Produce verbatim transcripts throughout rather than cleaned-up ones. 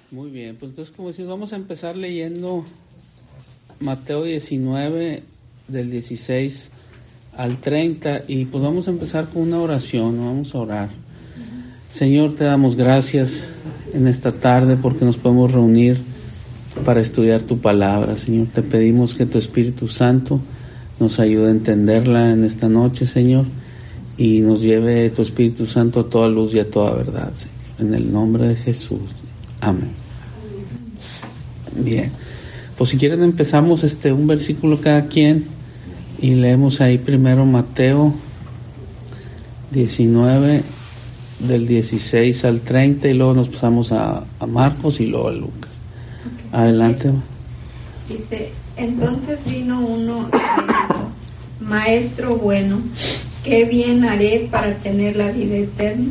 Muy bien, pues entonces como decís, vamos a empezar leyendo Mateo diecinueve del dieciséis al treinta y pues vamos a empezar con una oración, ¿no? Vamos a orar. Señor, te damos gracias en esta tarde porque nos podemos reunir para estudiar tu palabra. Señor, te pedimos que tu Espíritu Santo nos ayude a entenderla en esta noche, Señor, y nos lleve tu Espíritu Santo a toda luz y a toda verdad, Señor. En el nombre de Jesús. Amén. Bien. Pues si quieren empezamos este un versículo cada quien y leemos ahí primero Mateo diecinueve del dieciséis al treinta y luego nos pasamos a, a Marcos y luego a Lucas. Okay. Adelante. Dice, entonces vino uno y le dijo, Maestro bueno, ¿qué bien haré para tener la vida eterna?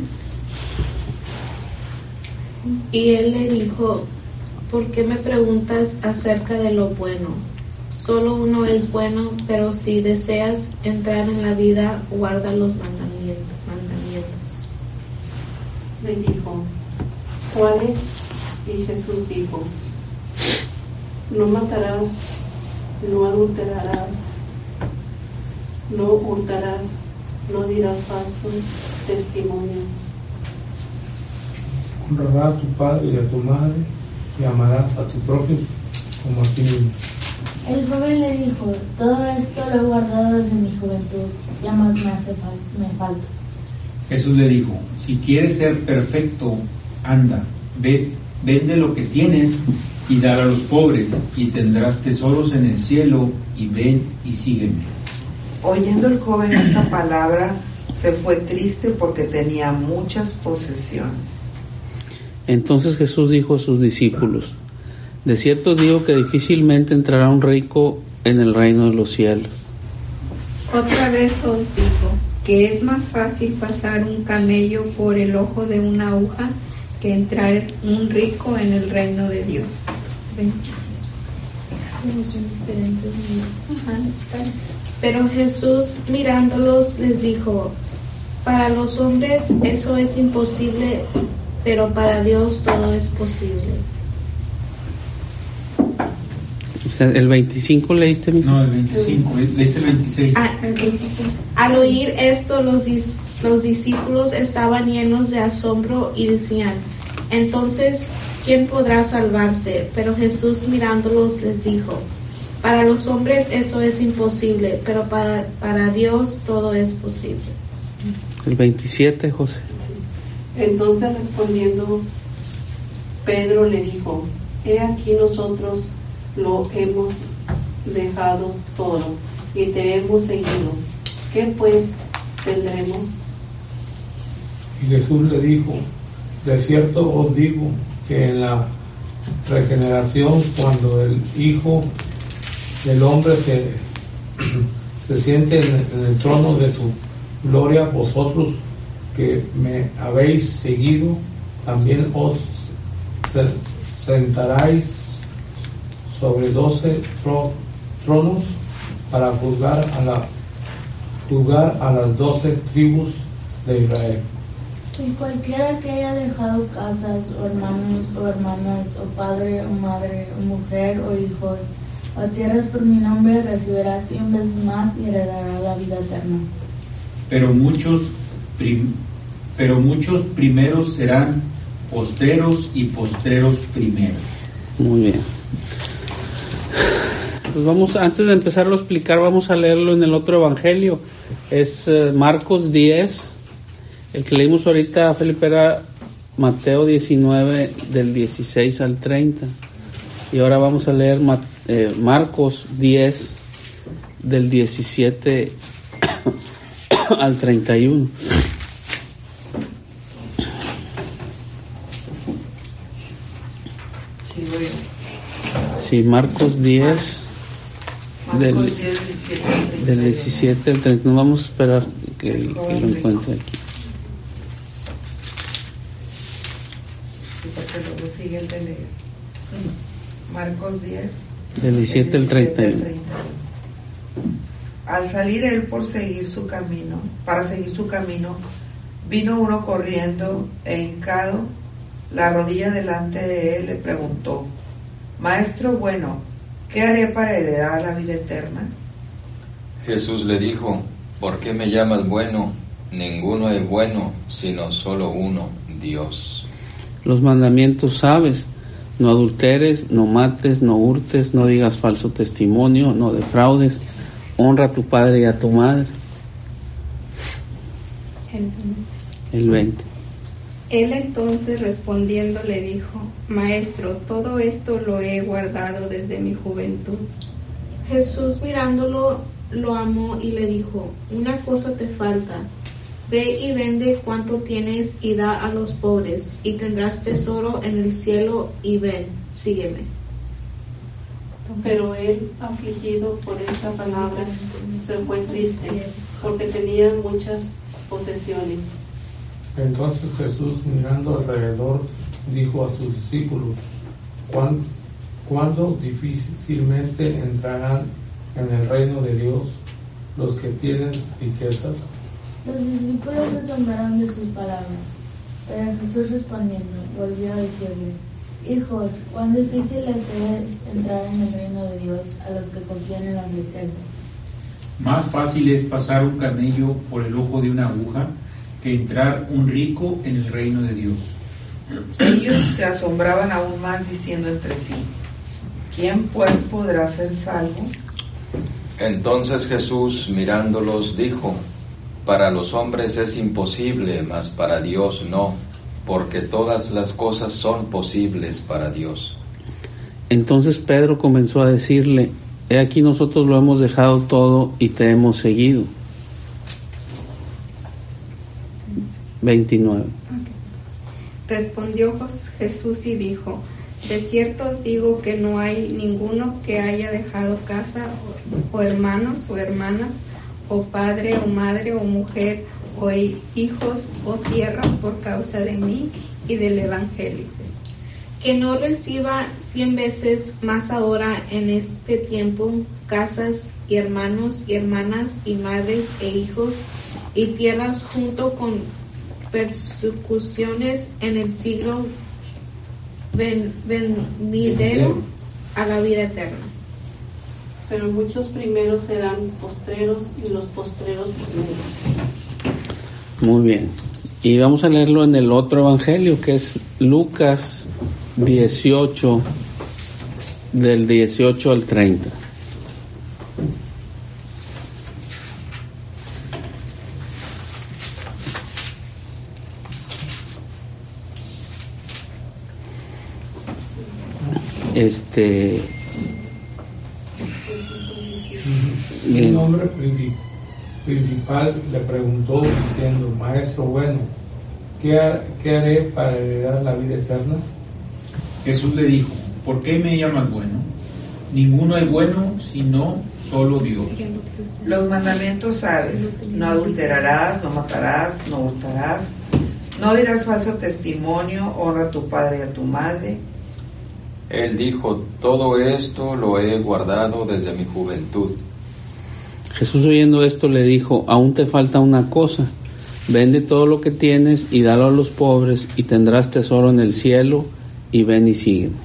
Y él le dijo, ¿por qué me preguntas acerca de lo bueno? Solo uno es bueno, pero si deseas entrar en la vida, guarda los mandamientos. Le dijo, ¿cuáles? Y Jesús dijo, no matarás, no adulterarás, no hurtarás, no dirás falso testimonio. Honrarás a tu padre y a tu madre y amarás a tu prójimo como a ti mismo. El joven le dijo, todo esto lo he guardado desde mi juventud, ya más me hace fal- me falta. Jesús le dijo, si quieres ser perfecto, anda, ve, vende lo que tienes y dale a los pobres, y tendrás tesoros en el cielo, y ven y sígueme. Oyendo el joven esta palabra, se fue triste porque tenía muchas posesiones. Entonces Jesús dijo a sus discípulos, de cierto os digo que difícilmente entrará un rico en el reino de los cielos. Otra vez os digo que es más fácil pasar un camello por el ojo de una aguja que entrar un rico en el reino de Dios. Pero Jesús mirándolos les dijo, para los hombres eso es imposible, pero para Dios todo es posible. O sea, ¿el veinticinco leíste? Mi? No, el veinticinco, leíste el veintiséis. Ah, el veintiséis. Al oír esto, los, dis- los discípulos estaban llenos de asombro y decían, entonces, ¿quién podrá salvarse? Pero Jesús mirándolos les dijo, para los hombres eso es imposible, pero para, para Dios todo es posible. El veintisiete, José. Entonces respondiendo, Pedro le dijo, he aquí nosotros lo hemos dejado todo y te hemos seguido. ¿Qué pues tendremos? Y Jesús le dijo, de cierto os digo que en la regeneración, cuando el Hijo del Hombre se, se siente en, en el trono de tu gloria, vosotros que me habéis seguido, también os sentaréis sobre doce tro, tronos para juzgar a la juzgar a las doce tribus de Israel. Y cualquiera que haya dejado casas, o hermanos, o hermanas, o padre, o madre, o mujer, o hijos, o tierras por mi nombre, recibirá cien veces más y heredará la vida eterna. Pero muchos, prim, pero muchos primeros serán posteros y posteros primeros. Muy bien. Pues vamos, antes de empezarlo a explicar, vamos a leerlo en el otro evangelio. Es uh, Marcos diez. El que leímos ahorita, Felipe, era Mateo diecinueve del dieciséis al treinta. Y ahora vamos a leer eh, Marcos diez del diecisiete al treinta y uno. Sí, Marcos diez, Marcos del, diez, diecisiete, del diecisiete al treinta. Nos vamos a esperar que, que lo encuentre aquí. Y porque luego sigue el de leer. Marcos diez, del diecisiete al treinta y uno. Al salir él por seguir su camino, para seguir su camino, vino uno corriendo e hincado la rodilla delante de él, le preguntó: Maestro bueno, ¿qué haré para heredar la vida eterna? Jesús le dijo: ¿Por qué me llamas bueno? Ninguno es bueno, sino solo uno, Dios. Los mandamientos sabes: no adulteres, no mates, no hurtes, no digas falso testimonio, no defraudes, honra a tu padre y a tu madre. El veinte. Él entonces respondiendo le dijo: Maestro, todo esto lo he guardado desde mi juventud. Jesús mirándolo lo amó y le dijo: Una cosa te falta. Ve y vende cuanto tienes y da a los pobres, y tendrás tesoro en el cielo, y ven, sígueme. Pero él, afligido por esta palabra, se fue triste, porque tenía muchas posesiones. Entonces Jesús, mirando alrededor, dijo a sus discípulos: ¿Cuán, ¿Cuándo difícilmente entrarán en el reino de Dios los que tienen riquezas? Los discípulos se asombraron de sus palabras, pero Jesús respondiendo volvió a decirles: Hijos, cuán difícil les es entrar en el reino de Dios a los que confían en las riquezas. Más fácil es pasar un camello por el ojo de una aguja que entrar un rico en el reino de Dios. Ellos se asombraban aún más, diciendo entre sí: ¿Quién pues podrá ser salvo? Entonces Jesús, mirándolos, dijo: Para los hombres es imposible, mas para Dios no, porque todas las cosas son posibles para Dios. Entonces Pedro comenzó a decirle: He aquí, nosotros lo hemos dejado todo y te hemos seguido. veintinueve. Okay. Respondió Jesús y dijo: De cierto os digo que no hay ninguno que haya dejado casa o, o hermanos o hermanas o padre o madre o mujer o hijos o tierras por causa de mí y del Evangelio, que no reciba cien veces más ahora en este tiempo casas y hermanos y hermanas y madres e hijos y tierras junto con persecuciones en el siglo ven, venidero a la vida eterna. Pero muchos primeros serán postreros y los postreros primeros. Muy bien. Y vamos a leerlo en el otro evangelio, que es Lucas dieciocho, del dieciocho al treinta. Este... Un hombre princip- principal le preguntó diciendo: Maestro bueno, ¿qué, ha- ¿qué haré para heredar la vida eterna? Jesús le dijo: ¿Por qué me llamas bueno? Ninguno es bueno sino solo Dios. Los mandamientos sabes: no adulterarás, no matarás, no hurtarás, no dirás falso testimonio, honra a tu padre y a tu madre. Él dijo: Todo esto lo he guardado desde mi juventud. Jesús, oyendo esto, le dijo: Aún te falta una cosa. Vende todo lo que tienes y dalo a los pobres, y tendrás tesoro en el cielo, y ven y sígueme.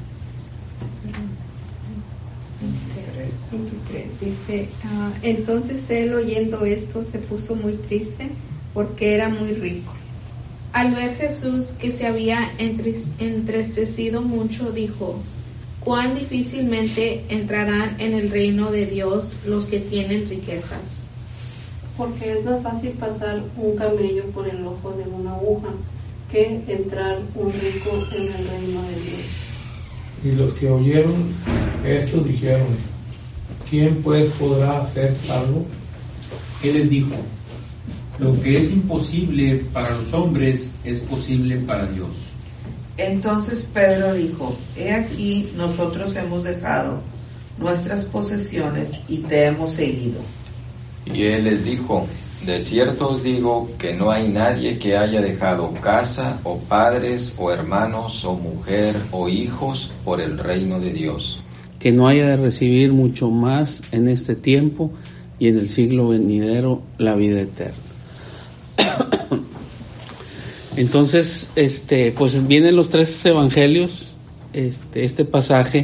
veintitrés dice: ah, entonces él, oyendo esto, se puso muy triste porque era muy rico. Al ver Jesús que se había entristecido mucho, dijo: Cuán difícilmente entrarán en el reino de Dios los que tienen riquezas. Porque es más fácil pasar un camello por el ojo de una aguja que entrar un rico en el reino de Dios. Y los que oyeron esto dijeron: ¿Quién pues podrá ser salvo? Él les dijo: Lo que es imposible para los hombres es posible para Dios. Entonces Pedro dijo: He aquí, nosotros hemos dejado nuestras posesiones y te hemos seguido. Y él les dijo: De cierto os digo que no hay nadie que haya dejado casa o padres o hermanos o mujer o hijos por el reino de Dios, que no haya de recibir mucho más en este tiempo y en el siglo venidero la vida eterna. Entonces, este, pues vienen los tres evangelios, este, este pasaje,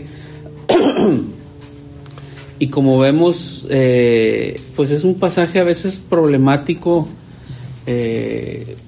y como vemos, eh, pues es un pasaje a veces problemático, eh,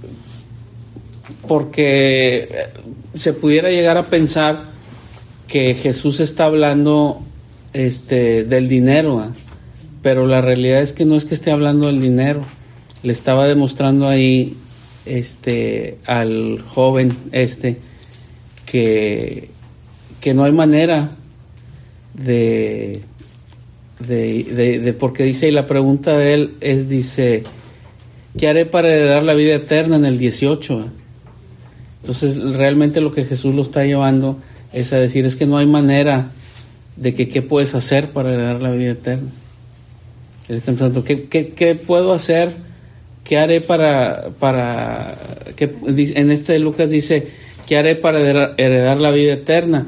porque se pudiera llegar a pensar que Jesús está hablando este, del dinero, ¿eh? Pero la realidad es que no es que esté hablando del dinero. Le estaba demostrando ahí este, al joven este que, que no hay manera de, de, de, de porque dice, y la pregunta de él es, dice, ¿qué haré para heredar la vida eterna en el dieciocho? Entonces realmente lo que Jesús lo está llevando es a decir, es que no hay manera de que qué puedes hacer para heredar la vida eterna. Él está pensando, ¿qué, qué, qué puedo hacer? ¿Qué haré para, para que en este de Lucas dice, ¿qué haré para heredar, heredar la vida eterna?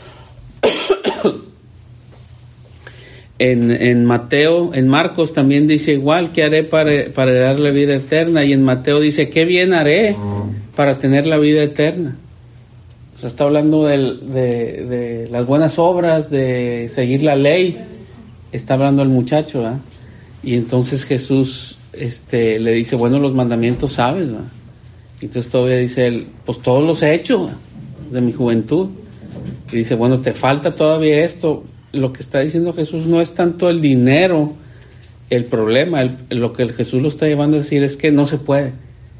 en, en Mateo, en Marcos también dice igual, ¿qué haré para, para heredar la vida eterna? Y en Mateo dice, ¿qué bien haré para tener la vida eterna? O sea, está hablando del, de, de las buenas obras, de seguir la ley. Está hablando el muchacho, ¿eh? Y entonces Jesús este, le dice, bueno, los mandamientos sabes, ¿va? Y entonces todavía dice él, pues todos los he hecho, ¿va? De mi juventud. Y dice, bueno, te falta todavía esto. Lo que está diciendo Jesús no es tanto el dinero el problema, el, lo que el Jesús lo está llevando a decir es que no se puede.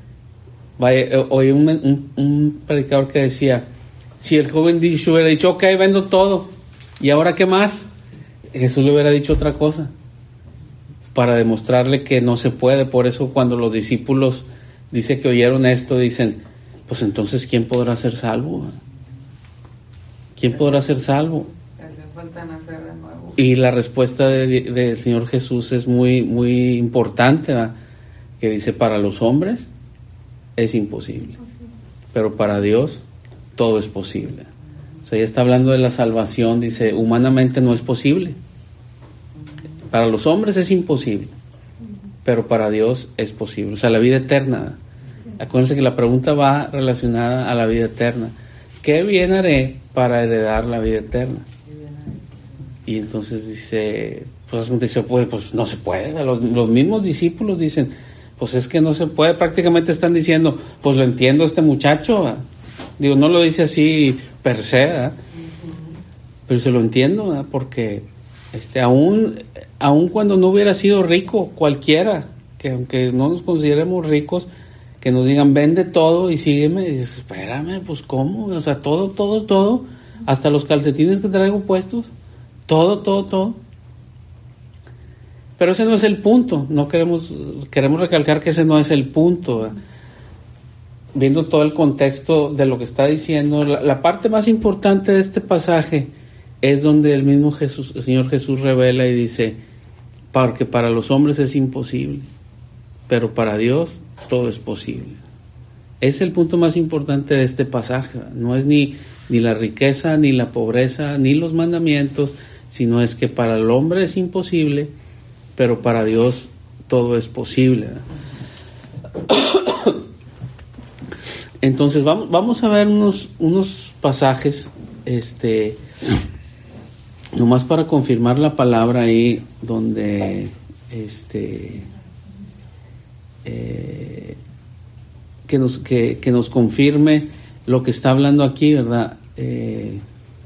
Vaya, oí un, un, un predicador que decía, si el joven dicho, hubiera dicho, ok, vendo todo, ¿y ahora qué más? Jesús le hubiera dicho otra cosa, para demostrarle que no se puede. Por eso cuando los discípulos dice que oyeron esto, dicen, pues entonces ¿quién podrá ser salvo? ¿Quién podrá ser salvo? Hace falta nacer de nuevo. Y la respuesta del de, de Señor Jesús es muy, muy importante, ¿verdad? Que dice, para los hombres es imposible, pero para Dios todo es posible. O sea, ya está hablando de la salvación, dice, humanamente no es posible. Para los hombres es imposible, pero para Dios es posible. O sea, la vida eterna. Acuérdense que la pregunta va relacionada a la vida eterna. ¿Qué bien haré para heredar la vida eterna? Y entonces dice, pues, dice, pues, pues no se puede. Los, los mismos discípulos dicen, pues es que no se puede. Prácticamente están diciendo, pues lo entiendo este muchacho, ¿verdad? Digo, no lo dice así per se, ¿verdad? Pero se lo entiendo, ¿verdad? Porque este, aún, aún cuando no hubiera sido rico cualquiera, que aunque no nos consideremos ricos, que nos digan, vende todo y sígueme, y dices, espérame, pues ¿cómo? O sea, todo, todo, todo, hasta los calcetines que traigo puestos, todo, todo, todo. Pero ese no es el punto, no queremos, queremos recalcar que ese no es el punto, ¿verdad? Viendo todo el contexto de lo que está diciendo, la, la parte más importante de este pasaje es donde el mismo Jesús, el Señor Jesús revela y dice, porque para los hombres es imposible, pero para Dios todo es posible. Es el punto más importante de este pasaje. No es ni, ni la riqueza, ni la pobreza, ni los mandamientos, sino es que para el hombre es imposible, pero para Dios todo es posible. Entonces vamos, vamos a ver unos, unos pasajes, este, nomás para confirmar la palabra ahí, donde este eh, que nos que, que nos confirme lo que está hablando aquí, ¿verdad? Eh,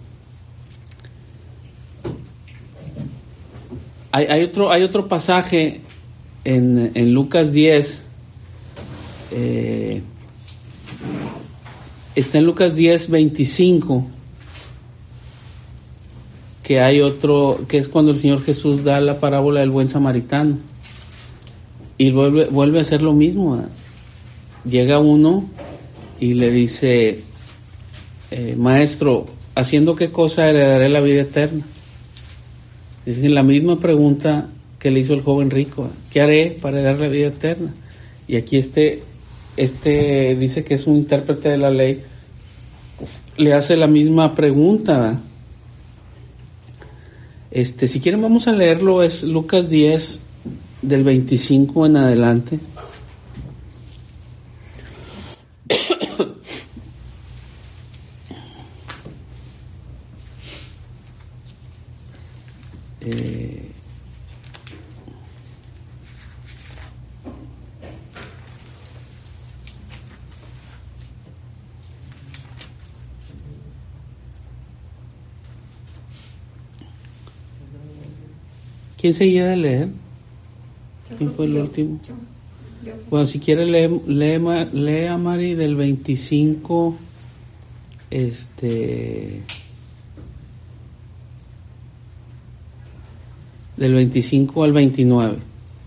hay, hay otro hay otro pasaje en, en Lucas diez. Eh, Está en Lucas diez, veinticinco, que hay otro, que es cuando el Señor Jesús da la parábola del buen samaritano. Y vuelve, vuelve a hacer lo mismo, ¿verdad? Llega uno y le dice, eh, maestro, ¿haciendo qué cosa heredaré la vida eterna? Es la misma pregunta que le hizo el joven rico, ¿verdad? ¿Qué haré para heredar la vida eterna? Y aquí este... Este dice que es un intérprete de la ley, le hace la misma pregunta, ¿verdad? Este, si quieren vamos a leerlo, es Lucas diez del veinticinco en adelante. Eh, ¿Quién seguía de leer? ¿Quién fue el Yo, último? yo, yo. Bueno, si quiere lee, lee, Ma- lee a Mari del veinticinco, este, del veinticinco al veintinueve.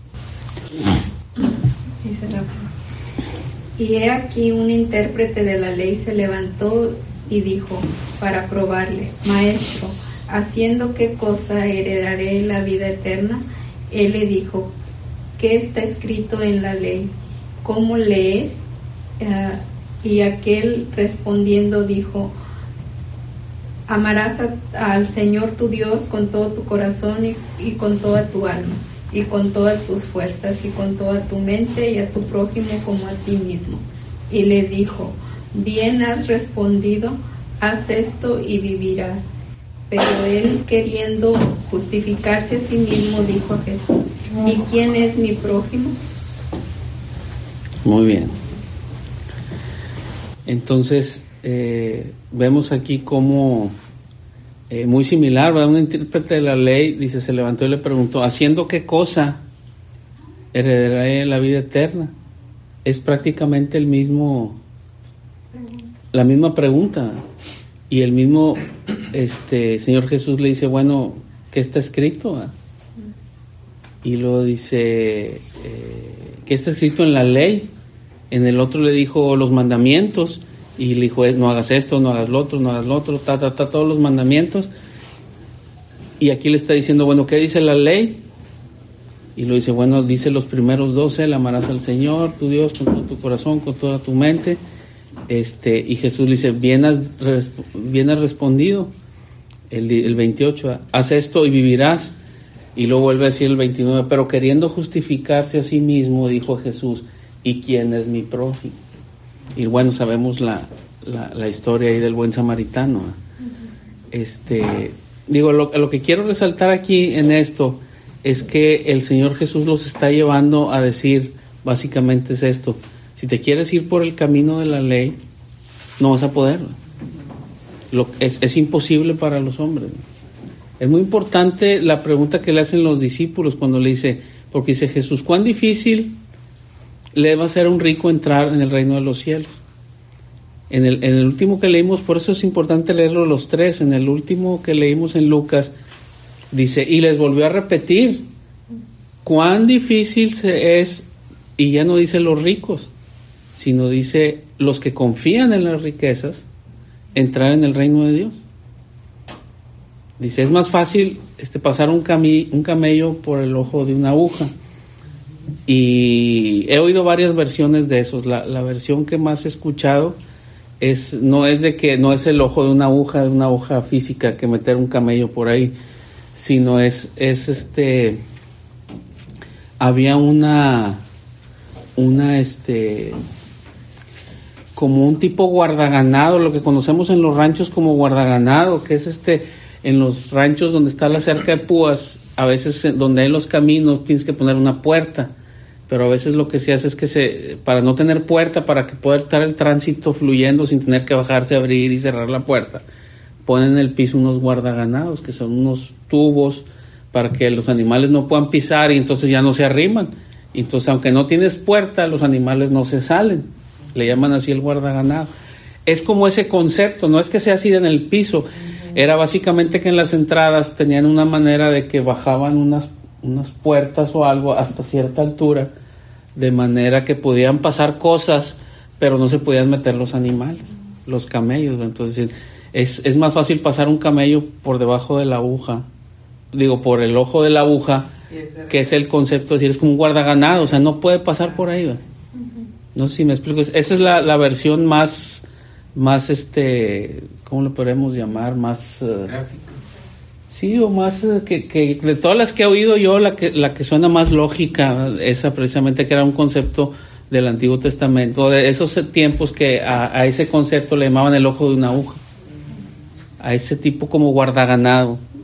Dice la Y he aquí un intérprete de la ley se levantó y dijo para probarle: Maestro, ¿haciendo qué cosa heredaré la vida eterna? Él le dijo: ¿qué está escrito en la ley? ¿Cómo lees? Uh, y aquel respondiendo dijo: amarás a, al Señor tu Dios con todo tu corazón y, y con toda tu alma y con todas tus fuerzas y con toda tu mente, y a tu prójimo como a ti mismo. Y le dijo: bien has respondido, haz esto y vivirás. Pero él, queriendo justificarse a sí mismo, dijo a Jesús: ¿y quién es mi prójimo? Muy bien. Entonces, eh, vemos aquí como eh, muy similar, ¿verdad? Un intérprete de la ley, dice, se levantó y le preguntó: ¿haciendo qué cosa heredaré la vida eterna? Es prácticamente el mismo, la misma pregunta. Y el mismo este Señor Jesús le dice: bueno, ¿qué está escrito? Y luego dice, eh, ¿qué está escrito en la ley? En el otro le dijo los mandamientos, y le dijo: no hagas esto, no hagas lo otro, no hagas lo otro, ta, ta, ta, todos los mandamientos. Y aquí le está diciendo: bueno, ¿qué dice la ley? Y lo dice: bueno, dice los primeros doce: le amarás al Señor, tu Dios, con todo tu corazón, con toda tu mente. Este, y Jesús le dice: bien has, bien has respondido. El, el veintiocho: haz esto y vivirás. Y luego vuelve a decir el veintinueve: pero queriendo justificarse a sí mismo, dijo Jesús: ¿y quién es mi prójimo? Y bueno, sabemos la, la, la historia ahí del buen samaritano. Este, digo, lo, lo que quiero resaltar aquí en esto es que el Señor Jesús los está llevando a decir, básicamente es esto: si te quieres ir por el camino de la ley, no vas a poder. Lo, es, es imposible para los hombres. Es muy importante la pregunta que le hacen los discípulos cuando le dice, porque dice Jesús: ¿cuán difícil le va a ser a un rico entrar en el reino de los cielos? En el, en el último que leímos, por eso es importante leerlo los tres, en el último que leímos en Lucas, dice, y les volvió a repetir, cuán difícil se es, y ya no dice los ricos, sino dice los que confían en las riquezas, entrar en el reino de Dios. Dice, es más fácil este, pasar un, cami- un camello por el ojo de una aguja. Y he oído varias versiones de esos. La, la versión que más he escuchado es, no es de que no es el ojo de una aguja, de una aguja física que meter un camello por ahí, sino es, es este, había una, una este, como un tipo guardaganado, lo que conocemos en los ranchos como guardaganado, que es este, en los ranchos donde está la cerca de púas, a veces donde hay los caminos tienes que poner una puerta, pero a veces lo que se hace es que se, para no tener puerta, para que pueda estar el tránsito fluyendo sin tener que bajarse, abrir y cerrar la puerta, ponen en el piso unos guardaganados, que son unos tubos para que los animales no puedan pisar y entonces ya no se arriman. Entonces, aunque no tienes puerta, los animales no se salen. Le llaman así el guardaganado. Es como ese concepto, no es que sea así en el piso. Era básicamente que en las entradas tenían una manera de que bajaban unas, unas puertas o algo hasta cierta altura, de manera que podían pasar cosas, pero no se podían meter los animales, los camellos. Entonces, es, es más fácil pasar un camello por debajo de la aguja, digo, por el ojo de la aguja, que es el concepto de decir, es como un guardaganado, o sea, no puede pasar por ahí, ¿verdad? No sé si me explico. Esa es la, la versión más, más, este, ¿cómo le podemos llamar? Más uh, gráfica. Sí, o más uh, que, que de todas las que he oído yo, la que, la que suena más lógica, esa precisamente, que era un concepto del Antiguo Testamento, de esos tiempos que a, a ese concepto le llamaban el ojo de una aguja, a ese tipo como guardaganado.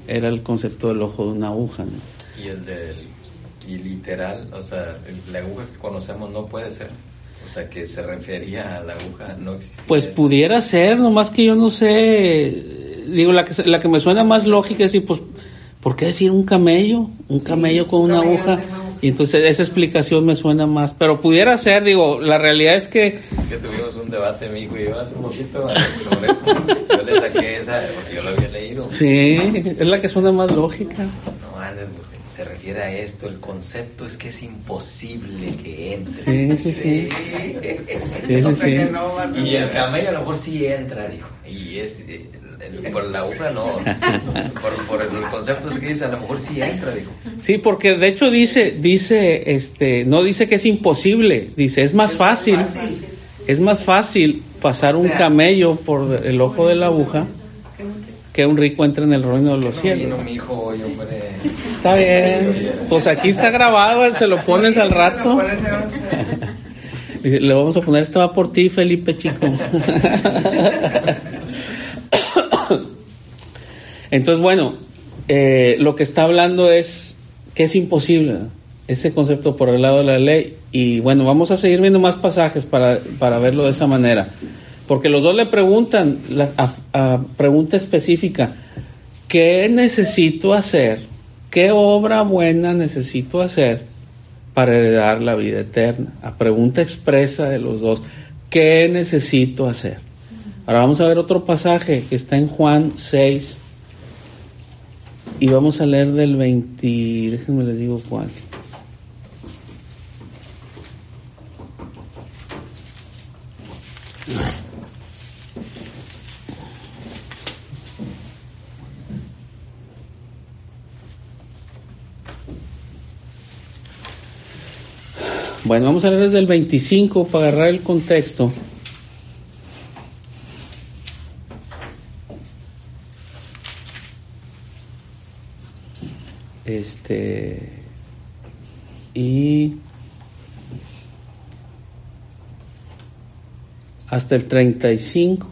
era el concepto del ojo de una aguja, ¿no? Y el del y literal, o sea, la aguja que conocemos no puede ser. O sea, que se refería a la aguja, no existía. Pues eso. pudiera ser, nomás que yo no sé. Digo, la que la que me suena más lógica es decir, pues, ¿por qué decir un camello? Un sí, camello con un una aguja. Y entonces esa explicación me suena más. Pero pudiera ser, digo, la realidad es que... Es que tuvimos un debate, mi hijo y yo, hace un poquito sobre eso. Yo le saqué esa, porque yo lo había leído. Sí, es la que suena más lógica. No, antes, se refiere a esto, el concepto es que es imposible que entre. Sí, sí, sí. sí, sí, sí. Y el camello a lo mejor sí entra, dijo. Y es... por la aguja no, por, por el concepto es que dice, a lo mejor sí entra, dijo. Sí, porque de hecho dice, dice, este, no dice que es imposible, dice, es más fácil, es más fácil pasar un camello por el ojo de la aguja que un rico entre en el reino de los cielos. Vino mi hijo hoy, hombre. Está bien, pues aquí está grabado, se lo pones al rato. Le vamos a poner, esto va por ti, Felipe, chico. Entonces, bueno, eh, lo que está hablando es que es imposible, ¿no? Ese concepto por el lado de la ley. Y bueno, vamos a seguir viendo más pasajes para, para verlo de esa manera. Porque los dos le preguntan, la a, a pregunta específica, ¿qué necesito hacer? ¿Qué obra buena necesito hacer para heredar la vida eterna? A pregunta expresa de los dos, ¿qué necesito hacer? Ahora vamos a ver otro pasaje que está en Juan seis y vamos a leer del veinte, déjenme les digo cuál. Bueno, vamos a leer desde el veinticinco para agarrar el contexto. Este y hasta el treinta y cinco.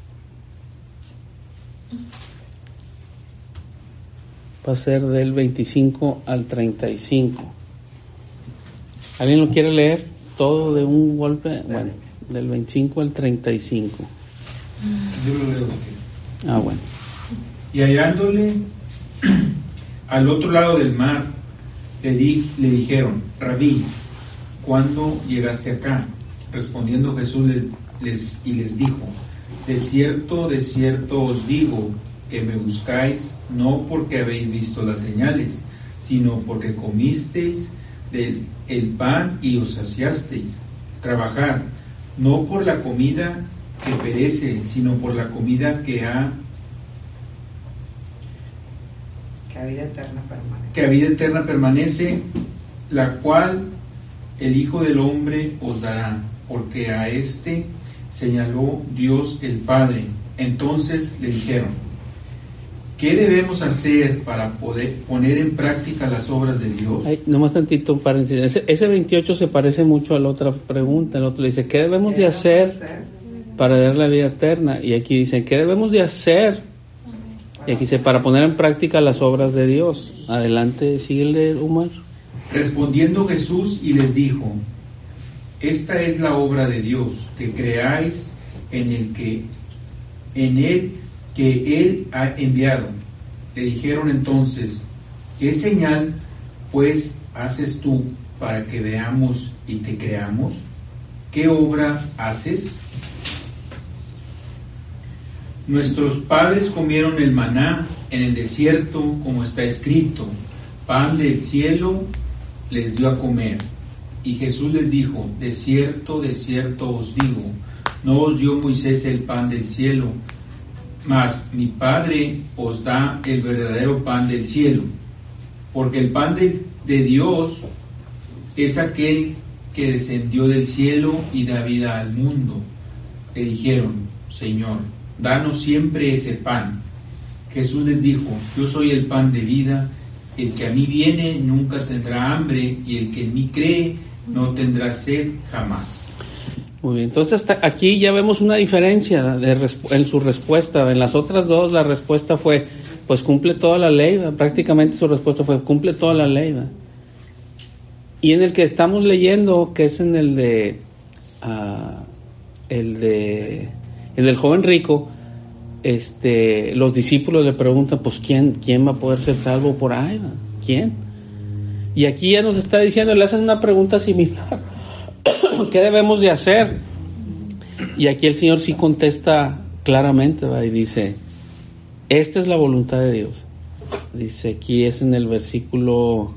Va a ser del veinticinco al treinta y cinco. ¿Alguien lo quiere leer todo de un golpe? Bueno, del veinticinco al treinta y cinco. Yo lo leo. Ah, bueno. Y hallándole al otro lado del mar, le, di, le dijeron, Rabí, ¿cuándo llegaste acá? Respondiendo Jesús les, les, y les dijo, de cierto, de cierto os digo, que me buscáis, no porque habéis visto las señales, sino porque comisteis del el pan y os saciasteis. Trabajad, no por la comida que perece, sino por la comida que ha que a vida eterna permanece, que a vida eterna permanece, la cual el Hijo del Hombre os dará, porque a este señaló Dios el Padre. Entonces le dijeron, ¿qué debemos hacer para poder poner en práctica las obras de Dios? Ay, nomás tantito, paréntesis. Ese, ese veintiocho se parece mucho a la otra pregunta. El otro le dice, ¿qué debemos de hacer para dar la vida eterna? Y aquí dicen, ¿qué debemos de hacer? Y aquí dice, para poner en práctica las obras de Dios. Adelante, síguele, Omar. Respondiendo Jesús y les dijo, esta es la obra de Dios, que creáis en el que en él que él ha enviado. Le dijeron entonces, ¿qué señal pues haces tú para que veamos y te creamos? ¿Qué obra haces? Nuestros padres comieron el maná en el desierto, como está escrito, pan del cielo les dio a comer. Y Jesús les dijo, de cierto, de cierto os digo, no os dio Moisés el pan del cielo, mas mi Padre os da el verdadero pan del cielo, porque el pan de, de Dios es aquel que descendió del cielo y da vida al mundo. Le dijeron, Señor, danos siempre ese pan. Jesús les dijo, yo soy el pan de vida, el que a mí viene nunca tendrá hambre, y el que en mí cree no tendrá sed jamás. Muy bien, entonces hasta aquí ya vemos una diferencia de resp- en su respuesta. En las otras dos la respuesta fue, pues cumple toda la ley, ¿verdad? Prácticamente su respuesta fue, cumple toda la ley, ¿verdad? Y en el que estamos leyendo, que es en el de, uh, el de, el del joven rico, este, los discípulos le preguntan, pues, ¿quién, quién va a poder ser salvo por ahí, ¿verdad? ¿Quién? Y aquí ya nos está diciendo, le hacen una pregunta similar. ¿Qué debemos de hacer? Y aquí el Señor sí contesta claramente, ¿verdad? Y dice, esta es la voluntad de Dios. Dice aquí, es en el versículo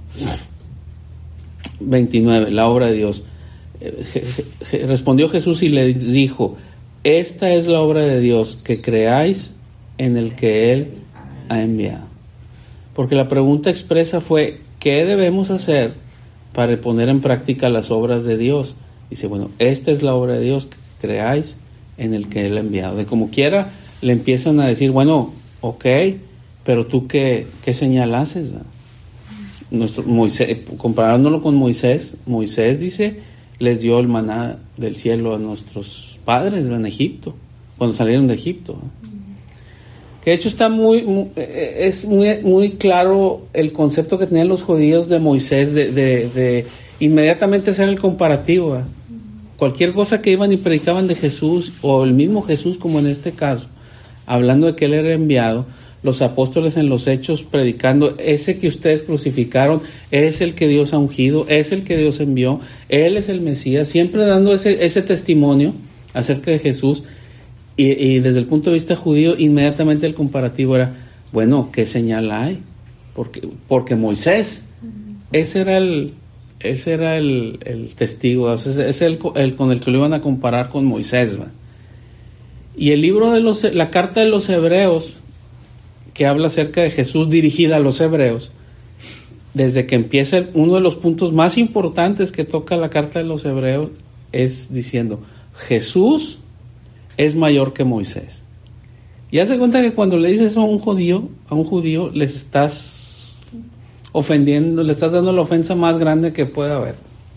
veintinueve, la obra de Dios. Eh, je, je, respondió Jesús y le dijo, esta es la obra de Dios, que creáis en el que Él ha enviado. Porque la pregunta expresa fue, ¿qué debemos hacer para poner en práctica las obras de Dios? Dice, bueno, esta es la obra de Dios, que creáis en el que Él ha enviado. De como quiera, le empiezan a decir, bueno, ok, pero tú qué, qué señal haces, ¿verdad? Nuestro, Moisés, comparándolo con Moisés, Moisés dice, les dio el maná del cielo a nuestros padres en Egipto, cuando salieron de Egipto, ¿verdad? Que de hecho está muy, muy es muy, muy claro el concepto que tenían los judíos de Moisés, de, de, de inmediatamente hacer el comparativo, ¿verdad? Cualquier cosa que iban y predicaban de Jesús, o el mismo Jesús como en este caso, hablando de que Él era enviado, los apóstoles en los hechos predicando, ese que ustedes crucificaron es el que Dios ha ungido, es el que Dios envió, Él es el Mesías, siempre dando ese, ese testimonio acerca de Jesús. Y, y desde el punto de vista judío, inmediatamente el comparativo era, bueno, ¿qué señal hay? Porque, porque Moisés, ese era el, ese era el, el testigo, o sea, ese es el, el con el que lo iban a comparar con Moisés, ¿va? Y el libro de los, la carta de los hebreos, que habla acerca de Jesús dirigida a los hebreos, desde que empieza, uno de los puntos más importantes que toca la carta de los hebreos es diciendo, Jesús es mayor que Moisés. Y haz de cuenta que cuando le dices eso a un judío, a un judío les estás ofendiendo, le estás dando la ofensa más grande que pueda haber.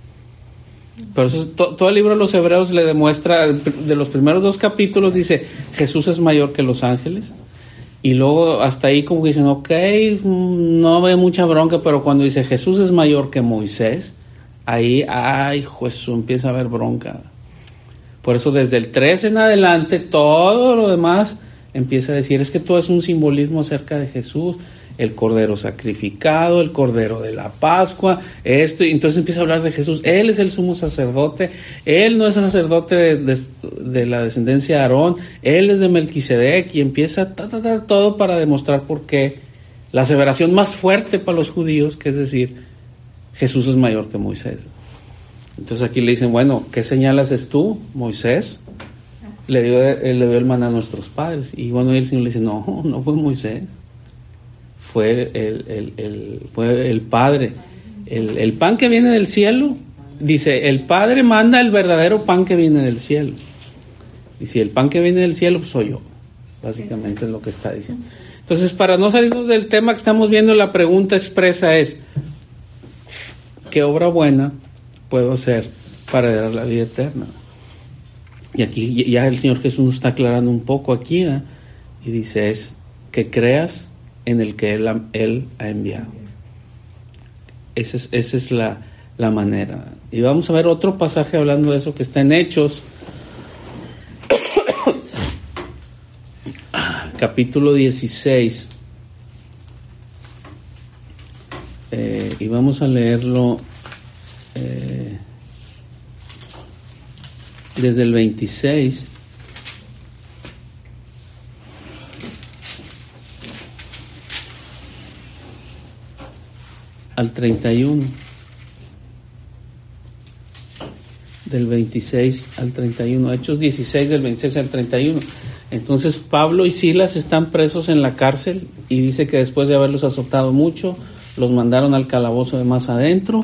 Pero eso es, to, todo el libro de los hebreos le demuestra, de los primeros dos capítulos dice, Jesús es mayor que los ángeles. Y luego hasta ahí como que dicen, ok, no ve mucha bronca, pero cuando dice Jesús es mayor que Moisés, ahí, ay, Jesús, empieza a haber bronca. Por eso desde el tres en adelante, todo lo demás empieza a decir, es que todo es un simbolismo acerca de Jesús, el cordero sacrificado, el cordero de la Pascua, esto, y entonces empieza a hablar de Jesús, Él es el sumo sacerdote, Él no es sacerdote de, de, de la descendencia de Aarón, Él es de Melquisedec, y empieza ta, ta, ta, todo para demostrar por qué la aseveración más fuerte para los judíos, que es decir, Jesús es mayor que Moisés. Entonces aquí le dicen, bueno, ¿qué señal haces tú, Moisés? Le dio, le dio el maná a nuestros padres. Y bueno, y el Señor le dice, no, no fue Moisés. Fue el, el, el, fue el Padre. El, el pan que viene del cielo, dice, el Padre manda el verdadero pan que viene del cielo. Y si el pan que viene del cielo, pues soy yo. Básicamente es lo que está diciendo. Entonces, para no salirnos del tema que estamos viendo, la pregunta expresa es, ¿qué obra buena puedo hacer para dar la vida eterna? Y aquí ya el Señor Jesús nos está aclarando un poco aquí, ¿eh? Y dice, es que creas en el que Él ha, él ha enviado. Esa es, esa es la, la manera. Y vamos a ver otro pasaje hablando de eso que está en Hechos, capítulo dieciséis. Eh, y vamos a leerlo eh, desde el veintiséis al treinta y uno, del veintiséis al treinta y uno, Hechos dieciséis del veintiséis al treinta y uno. Entonces Pablo y Silas están presos en la cárcel y dice que después de haberlos azotado mucho, los mandaron al calabozo de más adentro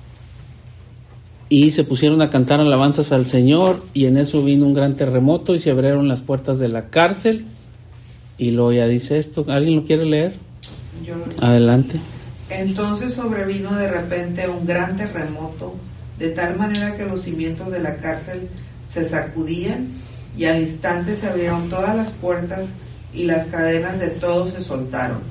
y se pusieron a cantar alabanzas al Señor, y en eso vino un gran terremoto y se abrieron las puertas de la cárcel. Y luego ya dice esto, ¿alguien lo quiere leer? Yo lo... Adelante. Entonces sobrevino de repente un gran terremoto, de tal manera que los cimientos de la cárcel se sacudían, y al instante se abrieron todas las puertas y las cadenas de todos se soltaron.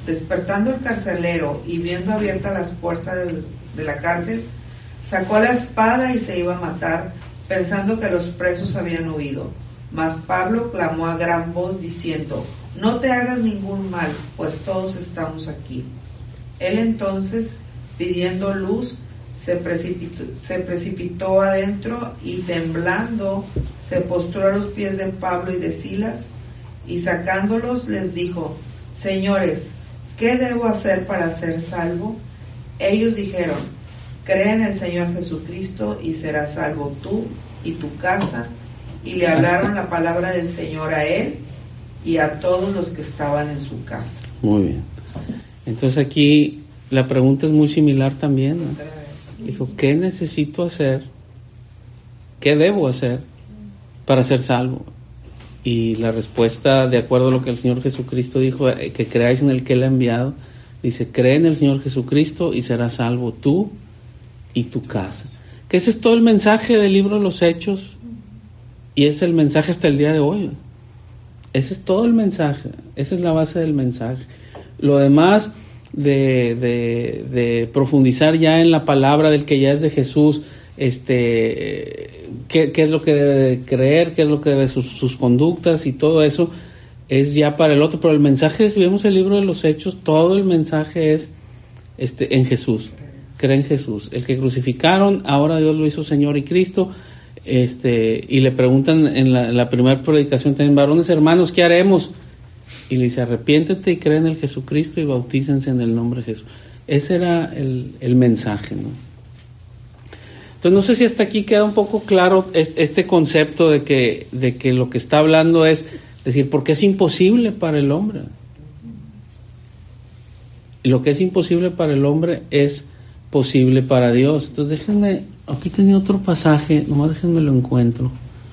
Despertando el carcelero y viendo abiertas las puertas de, de la cárcel, sacó la espada y se iba a matar, pensando que los presos habían huido. Mas Pablo clamó a gran voz diciendo: no te hagas ningún mal, pues todos estamos aquí. Él entonces, pidiendo luz, se precipitó, se precipitó adentro y temblando se postró a los pies de Pablo y de Silas, y sacándolos les dijo: señores, ¿qué debo hacer para ser salvo? Ellos dijeron: cree en el Señor Jesucristo y serás salvo tú y tu casa. Y le hablaron la palabra del Señor a él y a todos los que estaban en su casa. Muy bien. Entonces aquí la pregunta es muy similar también, ¿no? Dijo: ¿qué necesito hacer? ¿Qué debo hacer para ser salvo? Y la respuesta, de acuerdo a lo que el Señor Jesucristo dijo, que creáis en el que Él ha enviado, dice: cree en el Señor Jesucristo y serás salvo tú y tu casa. Que ese es todo el mensaje del libro de los Hechos, y es el mensaje hasta el día de hoy. Ese es todo el mensaje, esa es la base del mensaje. Lo demás de, de, de profundizar ya en la palabra del que ya es de Jesús, este, qué, qué es lo que debe de creer, qué es lo que debe sus, sus conductas y todo eso, es ya para el otro. Pero el mensaje, si vemos el libro de los Hechos, todo el mensaje es este, en Jesús. Cree en Jesús, el que crucificaron, ahora Dios lo hizo Señor y Cristo. Este, y le preguntan en la, en la primera predicación también: varones hermanos, ¿qué haremos? Y le dice: arrepiéntete y cree en el Jesucristo y bautícense en el nombre de Jesús. Ese era el, el mensaje, ¿no? Entonces no sé si hasta aquí queda un poco claro este concepto de que, de que lo que está hablando es decir, porque es imposible para el hombre. Y lo que es imposible para el hombre es posible para Dios. Entonces déjenme, aquí tenía otro pasaje, nomás déjenme lo encuentro.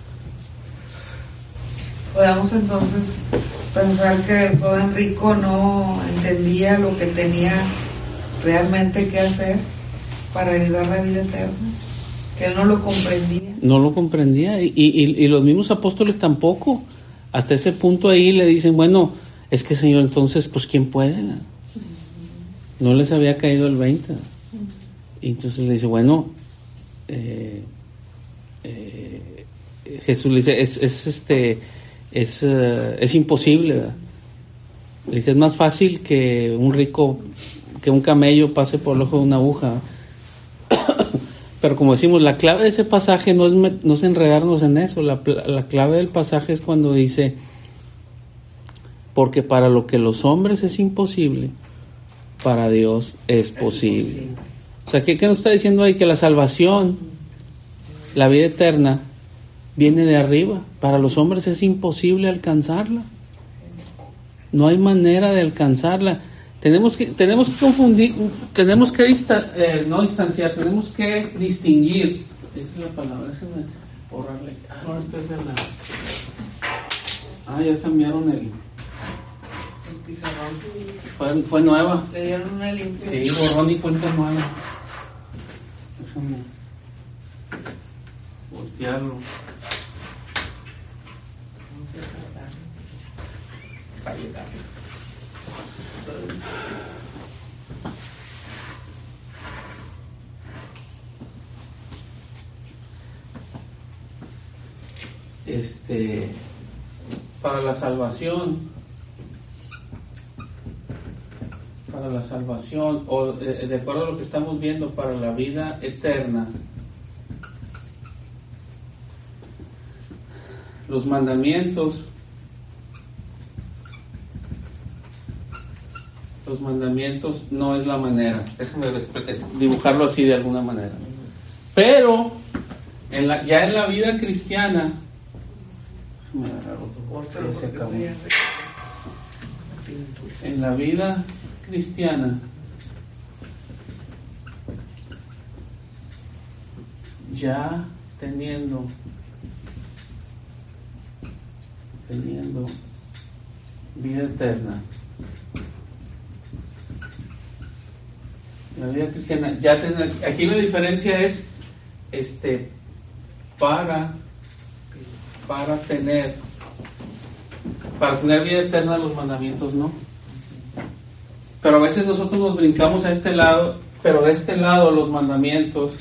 Podemos entonces pensar que el joven rico no entendía lo que tenía realmente que hacer para heredar la vida eterna, que él no lo comprendía. No lo comprendía, y, y, y los mismos apóstoles tampoco. Hasta ese punto ahí le dicen: bueno, es que Señor, entonces, pues ¿quién puede? No les había caído el veinte. Y entonces le dice: bueno, eh, eh, Jesús le dice: es, es este es, uh, es imposible, ¿verdad? Le dice: es más fácil que un rico, que un camello pase por el ojo de una aguja. Pero como decimos, la clave de ese pasaje no es, no es enredarnos en eso. La, la clave del pasaje es cuando dice: porque para lo que los hombres es imposible, para Dios es posible. Es posible. O sea, ¿qué, ¿qué nos está diciendo ahí? Que la salvación, la vida eterna, viene de arriba. Para los hombres es imposible alcanzarla. No hay manera de alcanzarla. Tenemos que, tenemos que confundir, tenemos que distan, eh, no distanciar, tenemos que distinguir. Esa es la palabra, déjenme borrarle. Ah, no, esta es de la... Ah, ya cambiaron el... El pizarrón. Fue, fue nueva. Le dieron una limpia. Sí, borrón y cuenta nueva. Déjame voltearlo. Para llegar. Este, para la salvación, para la salvación, o de, de acuerdo a lo que estamos viendo, para la vida eterna, los mandamientos, los mandamientos no es la manera. Déjame dibujarlo así de alguna manera. Pero en la, ya en la vida cristiana, ya se acabó. En la vida cristiana ya teniendo teniendo vida eterna, la vida cristiana ya tener, aquí la diferencia es este para para tener para tener vida eterna, los mandamientos no. pero a veces nosotros nos brincamos a este lado, pero de este lado los mandamientos,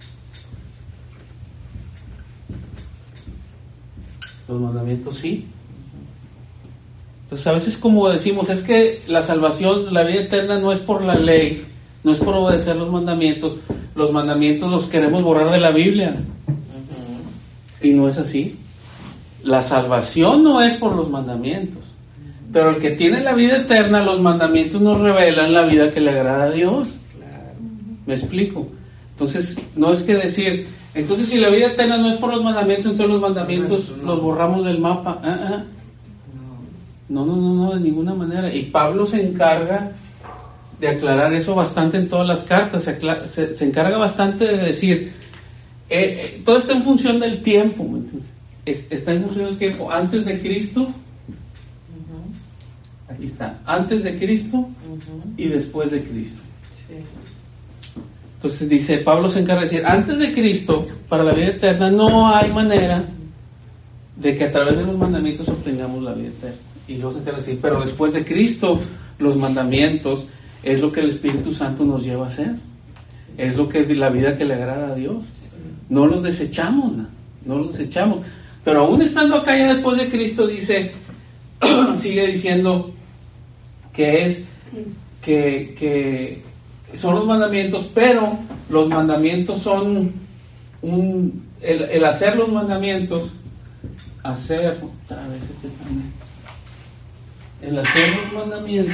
los mandamientos sí. Entonces a veces, como decimos, es que la salvación, la vida eterna no es por la ley, no es por obedecer los mandamientos. Los mandamientos los queremos borrar de la Biblia. Y no es así. La salvación no es por los mandamientos, pero el que tiene la vida eterna, los mandamientos nos revelan la vida que le agrada a Dios. ¿Me explico? Entonces, no es que decir, entonces si la vida eterna no es por los mandamientos, entonces los mandamientos los borramos del mapa. Ah, ah. No, no, no, no, de ninguna manera. Y Pablo se encarga de aclarar eso bastante en todas las cartas. Se, acla- se, se encarga bastante de decir, eh, eh, todo está en función del tiempo. ¿Me entiendes? Es, está en función del tiempo. Antes de Cristo, uh-huh. Aquí está, antes de Cristo uh-huh. y después de Cristo. Sí. Entonces dice, Pablo se encarga de decir, antes de Cristo, para la vida eterna, no hay manera de que a través de los mandamientos obtengamos la vida eterna. Y luego se encarga de decir, pero después de Cristo, los mandamientos es lo que el Espíritu Santo nos lleva a hacer. Es lo que la vida que le agrada a Dios. No los desechamos, no, no los desechamos. Pero aún estando acá ya después de Cristo, dice, sigue diciendo que es que, que son los mandamientos, pero los mandamientos son un, el, el hacer los mandamientos, hacer otra vez este también. El hacer los mandamientos,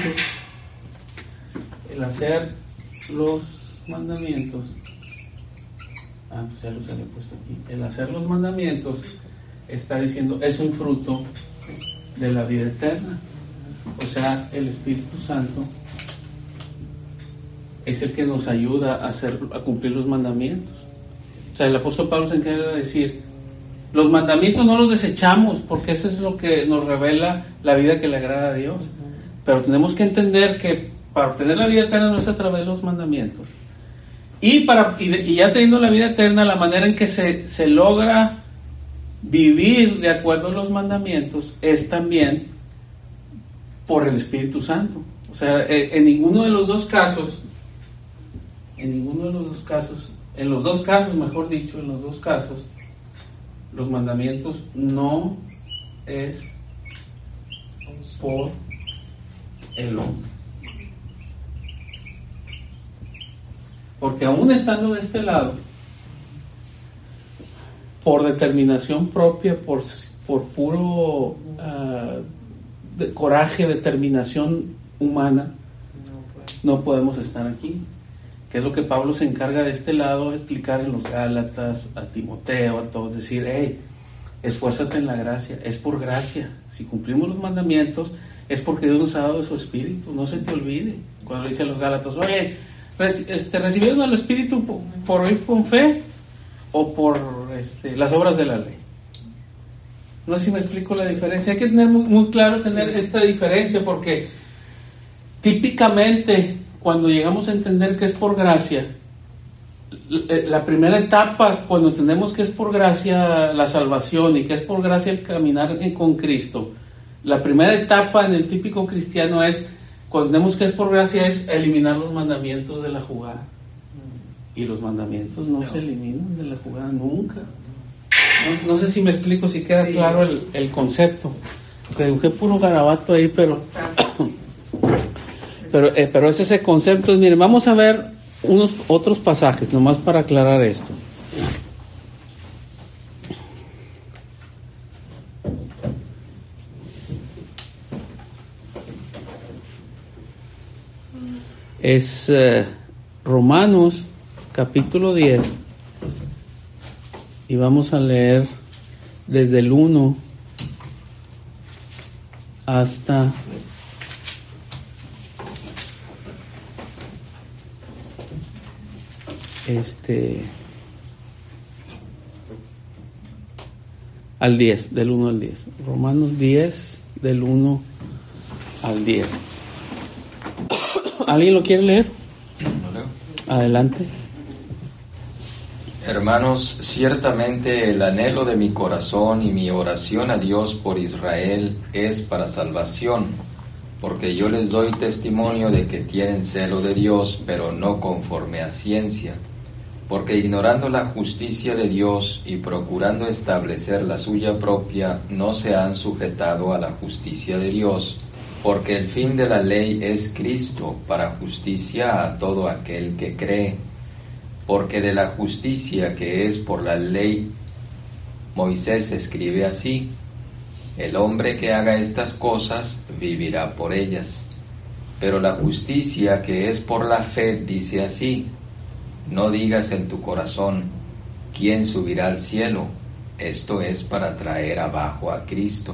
el hacer los mandamientos, ah, pues ya los había puesto aquí. El hacer los mandamientos está diciendo es un fruto de la vida eterna. O sea, el Espíritu Santo es el que nos ayuda a hacer, a cumplir los mandamientos. O sea, el apóstol Pablo se encarga de decir, los mandamientos no los desechamos porque eso es lo que nos revela la vida que le agrada a Dios. Pero tenemos que entender que para obtener la vida eterna no es a través de los mandamientos. Y, para, y, y ya teniendo la vida eterna, la manera en que se, se logra vivir de acuerdo a los mandamientos es también por el Espíritu Santo. O sea, en, en ninguno de los dos casos, en ninguno de los dos casos, en los dos casos, mejor dicho, en los dos casos, los mandamientos no es por el hombre. Porque aún estando de este lado, por determinación propia, por, por puro uh, de coraje, determinación humana, no podemos estar aquí. Que es lo que Pablo se encarga de este lado de explicar en los Gálatas, a Timoteo, a todos, decir, hey, esfuérzate en la gracia, es por gracia. Si cumplimos los mandamientos, es porque Dios nos ha dado de su Espíritu, no se te olvide. Cuando le dice a los Gálatas, oye, este, ¿recibieron al Espíritu por, por oír con fe o por este, las obras de la ley? No sé si me explico la diferencia. Hay que tener muy, muy claro tener sí. esta diferencia, porque típicamente cuando llegamos a entender que es por gracia, la primera etapa cuando entendemos que es por gracia la salvación y que es por gracia el caminar con Cristo, la primera etapa en el típico cristiano es, cuando entendemos que es por gracia, es eliminar los mandamientos de la jugada. Y los mandamientos no, no. se eliminan de la jugada nunca. No, no sé si me explico, si queda sí. claro el, el concepto. Que dibujé puro garabato ahí, pero pero, eh, pero es ese concepto. Miren, vamos a ver unos otros pasajes, nomás para aclarar esto. Es eh, Romanos capítulo diez, y vamos a leer desde el uno hasta este al diez, del uno al diez. Romanos diez, del uno al diez. ¿Alguien lo quiere leer? ¿Lo leo? Adelante. Hermanos, ciertamente el anhelo de mi corazón y mi oración a Dios por Israel es para salvación, porque yo les doy testimonio de que tienen celo de Dios, pero no conforme a ciencia, porque ignorando la justicia de Dios y procurando establecer la suya propia, no se han sujetado a la justicia de Dios, porque el fin de la ley es Cristo, para justicia a todo aquel que cree. Porque de la justicia que es por la ley, Moisés escribe así: el hombre que haga estas cosas vivirá por ellas. Pero la justicia que es por la fe dice así: no digas en tu corazón, ¿quién subirá al cielo? Esto es para traer abajo a Cristo.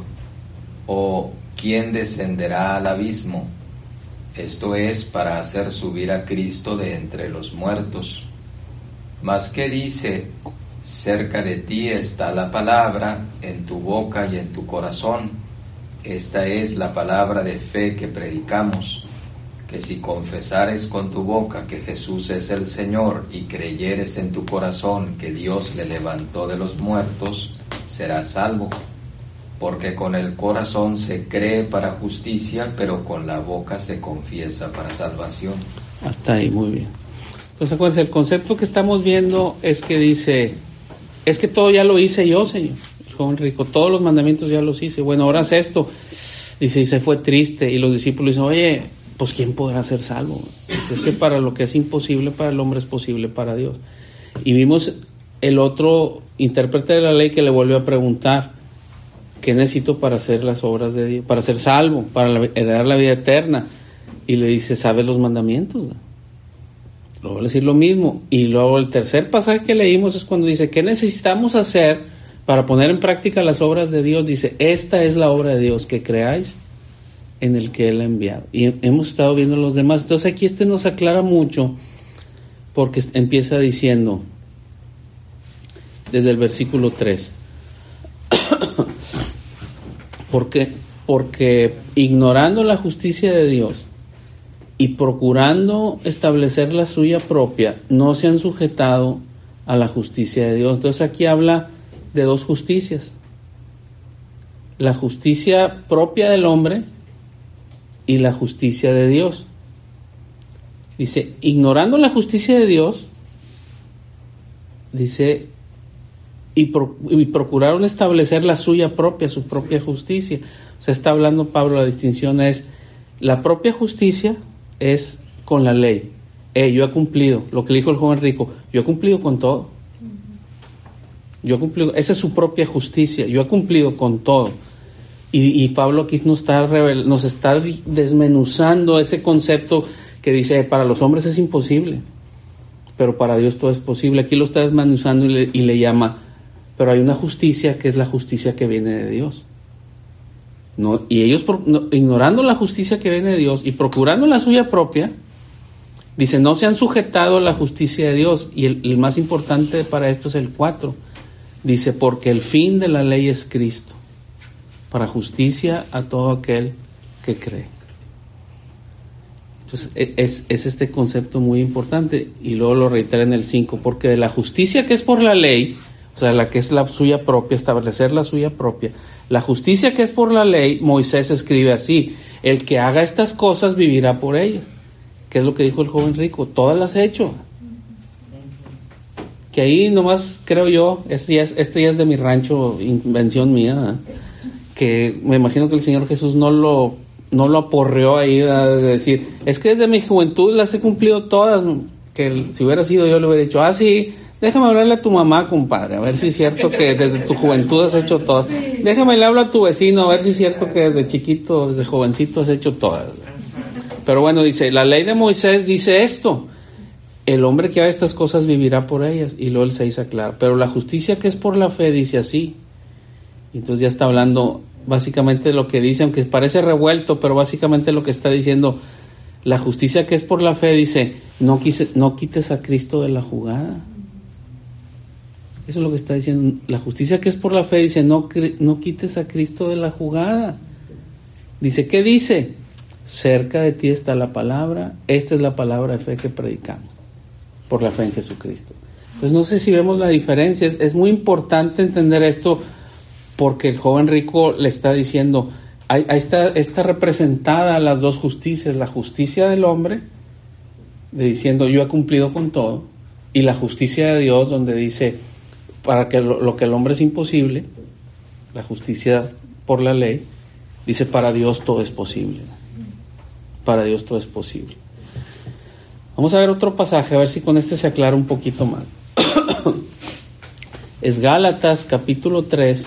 O ¿quién descenderá al abismo? Esto es para hacer subir a Cristo de entre los muertos. Mas ¿qué dice? Cerca de ti está la palabra, en tu boca y en tu corazón. Esta es la palabra de fe que predicamos, que si confesares con tu boca que Jesús es el Señor y creyeres en tu corazón que Dios le levantó de los muertos, serás salvo. Porque con el corazón se cree para justicia, pero con la boca se confiesa para salvación. Hasta ahí, muy bien. Entonces, acuérdense, el concepto que estamos viendo es que dice, es que todo ya lo hice yo, Señor. El joven rico, todos los mandamientos ya los hice. Bueno, ahora haz esto. Dice, y se fue triste. Y los discípulos dicen, oye, pues ¿quién podrá ser salvo? Dice, es que para lo que es imposible para el hombre es posible para Dios. Y vimos el otro intérprete de la ley que le volvió a preguntar, ¿qué necesito para hacer las obras de Dios? Para ser salvo, para heredar la vida eterna. Y le dice, ¿sabes los mandamientos? Luego va a decir lo mismo. Y luego el tercer pasaje que leímos es cuando dice, ¿qué necesitamos hacer para poner en práctica las obras de Dios? Dice, esta es la obra de Dios, que creáis en el que Él ha enviado. Y hemos estado viendo los demás. Entonces aquí este nos aclara mucho, porque empieza diciendo, desde el versículo tres, porque, porque ignorando la justicia de Dios y procurando establecer la suya propia, no se han sujetado a la justicia de Dios. Entonces aquí habla de dos justicias: la justicia propia del hombre y la justicia de Dios. Dice, ignorando la justicia de Dios, dice, y, pro, y procuraron establecer la suya propia, su propia justicia. O sea, está hablando Pablo, la distinción es, la propia justicia es con la ley. Eh, yo he cumplido, lo que le dijo el joven rico, yo he cumplido con todo. Yo he cumplido, esa es su propia justicia, yo he cumplido con todo. Y, y Pablo aquí nos está, revel, nos está desmenuzando ese concepto que dice, para los hombres es imposible, pero para Dios todo es posible. Aquí lo está desmenuzando y le, y le llama, pero hay una justicia que es la justicia que viene de Dios. No, y ellos, por, no, ignorando la justicia que viene de Dios y procurando la suya propia, dice, no se han sujetado a la justicia de Dios. Y el, el más importante para esto es el cuatro. Dice, porque el fin de la ley es Cristo, para justicia a todo aquel que cree. Entonces es, es este concepto muy importante, y luego lo reitera en el cinco, porque de la justicia que es por la ley, o sea, la que es la suya propia, establecer la suya propia, la justicia que es por la ley, Moisés escribe así, el que haga estas cosas vivirá por ellas. ¿Qué es lo que dijo el joven rico? Todas las he hecho. Que ahí nomás creo yo, este ya es, este ya es de mi rancho, invención mía, ¿eh? Que me imagino que el Señor Jesús no lo, no lo aporreó ahí, ¿verdad? De decir, es que desde mi juventud las he cumplido todas, que el, si hubiera sido yo le hubiera dicho, ah sí, déjame hablarle a tu mamá, compadre, a ver si es cierto que desde tu juventud has hecho todas. Déjame le hablo a tu vecino, a ver si es cierto que desde chiquito, desde jovencito has hecho todas. Pero bueno, dice, la ley de Moisés dice esto, el hombre que haga estas cosas vivirá por ellas. Y luego el seis aclara, pero la justicia que es por la fe dice así. Entonces ya está hablando básicamente de lo que dice, aunque parece revuelto, pero básicamente lo que está diciendo, la justicia que es por la fe dice, no, quise, no quites a Cristo de la jugada. Eso es lo que está diciendo. La justicia que es por la fe dice, no, no quites a Cristo de la jugada. Dice, ¿qué dice? Cerca de ti está la palabra, esta es la palabra de fe que predicamos, por la fe en Jesucristo. Entonces no sé si vemos la diferencia, es, es muy importante entender esto, porque el joven rico le está diciendo, ahí, ahí está, está representada las dos justicias, la justicia del hombre, de diciendo yo he cumplido con todo, y la justicia de Dios, donde dice para que lo, lo que el hombre es imposible, la justicia por la ley, dice para Dios todo es posible. Para Dios todo es posible. Vamos a ver otro pasaje, a ver si con este se aclara un poquito más. Es Gálatas capítulo tres,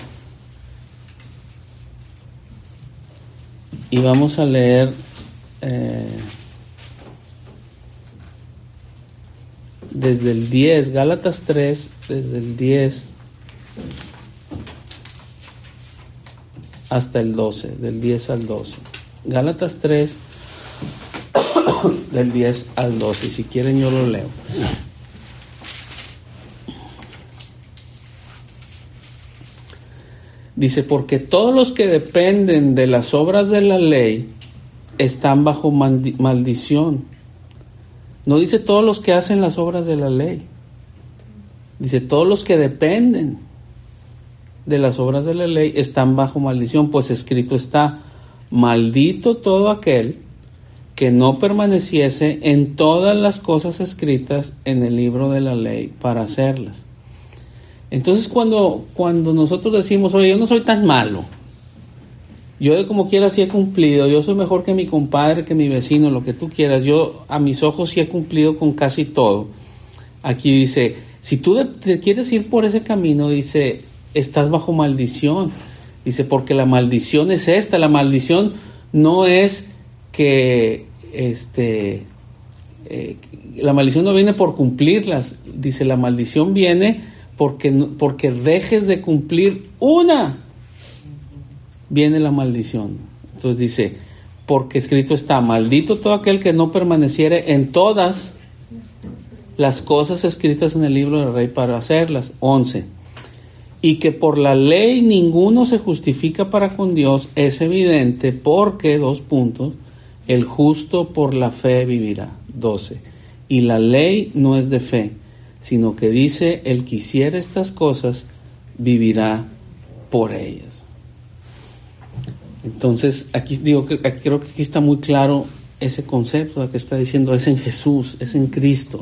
y vamos a leer eh, desde el diez, Gálatas tres, desde el diez hasta el doce, del diez al doce. Gálatas tres, del diez al doce, y si quieren yo lo leo. Dice, porque todos los que dependen de las obras de la ley están bajo maldición. No dice todos los que hacen las obras de la ley. Dice todos los que dependen de las obras de la ley están bajo maldición, pues escrito está, maldito todo aquel que no permaneciese en todas las cosas escritas en el libro de la ley para hacerlas. Entonces cuando, cuando nosotros decimos, oye, yo no soy tan malo, yo de como quiera sí he cumplido, yo soy mejor que mi compadre, que mi vecino, lo que tú quieras, yo a mis ojos sí he cumplido con casi todo. Aquí dice, si tú te quieres ir por ese camino, dice, estás bajo maldición. Dice, porque la maldición es esta, la maldición no es que, este, eh, la maldición no viene por cumplirlas, dice, la maldición viene porque, porque dejes de cumplir una, viene la maldición. Entonces dice, porque escrito está, maldito todo aquel que no permaneciere en todas las cosas escritas en el libro del rey para hacerlas. once. Y que por la ley ninguno se justifica para con Dios, es evidente, porque, dos puntos, el justo por la fe vivirá. doce. Y la ley no es de fe, sino que dice, el que hiciera estas cosas, vivirá por ellas. Entonces, aquí digo que aquí, creo que aquí está muy claro ese concepto que está diciendo, es en Jesús, es en Cristo.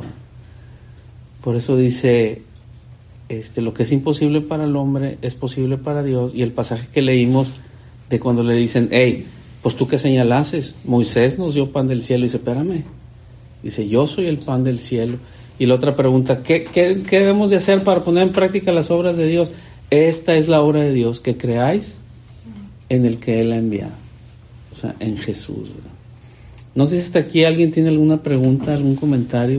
Por eso dice, este, lo que es imposible para el hombre es posible para Dios. Y el pasaje que leímos de cuando le dicen, hey, pues tú qué señalases, Moisés nos dio pan del cielo, y dice, espérame, dice, yo soy el pan del cielo. Y la otra pregunta, ¿qué, qué, qué debemos de hacer para poner en práctica las obras de Dios? Esta es la obra de Dios, que creáis en el que Él ha enviado, o sea, en Jesús, ¿verdad? No sé si hasta aquí alguien tiene alguna pregunta, algún comentario.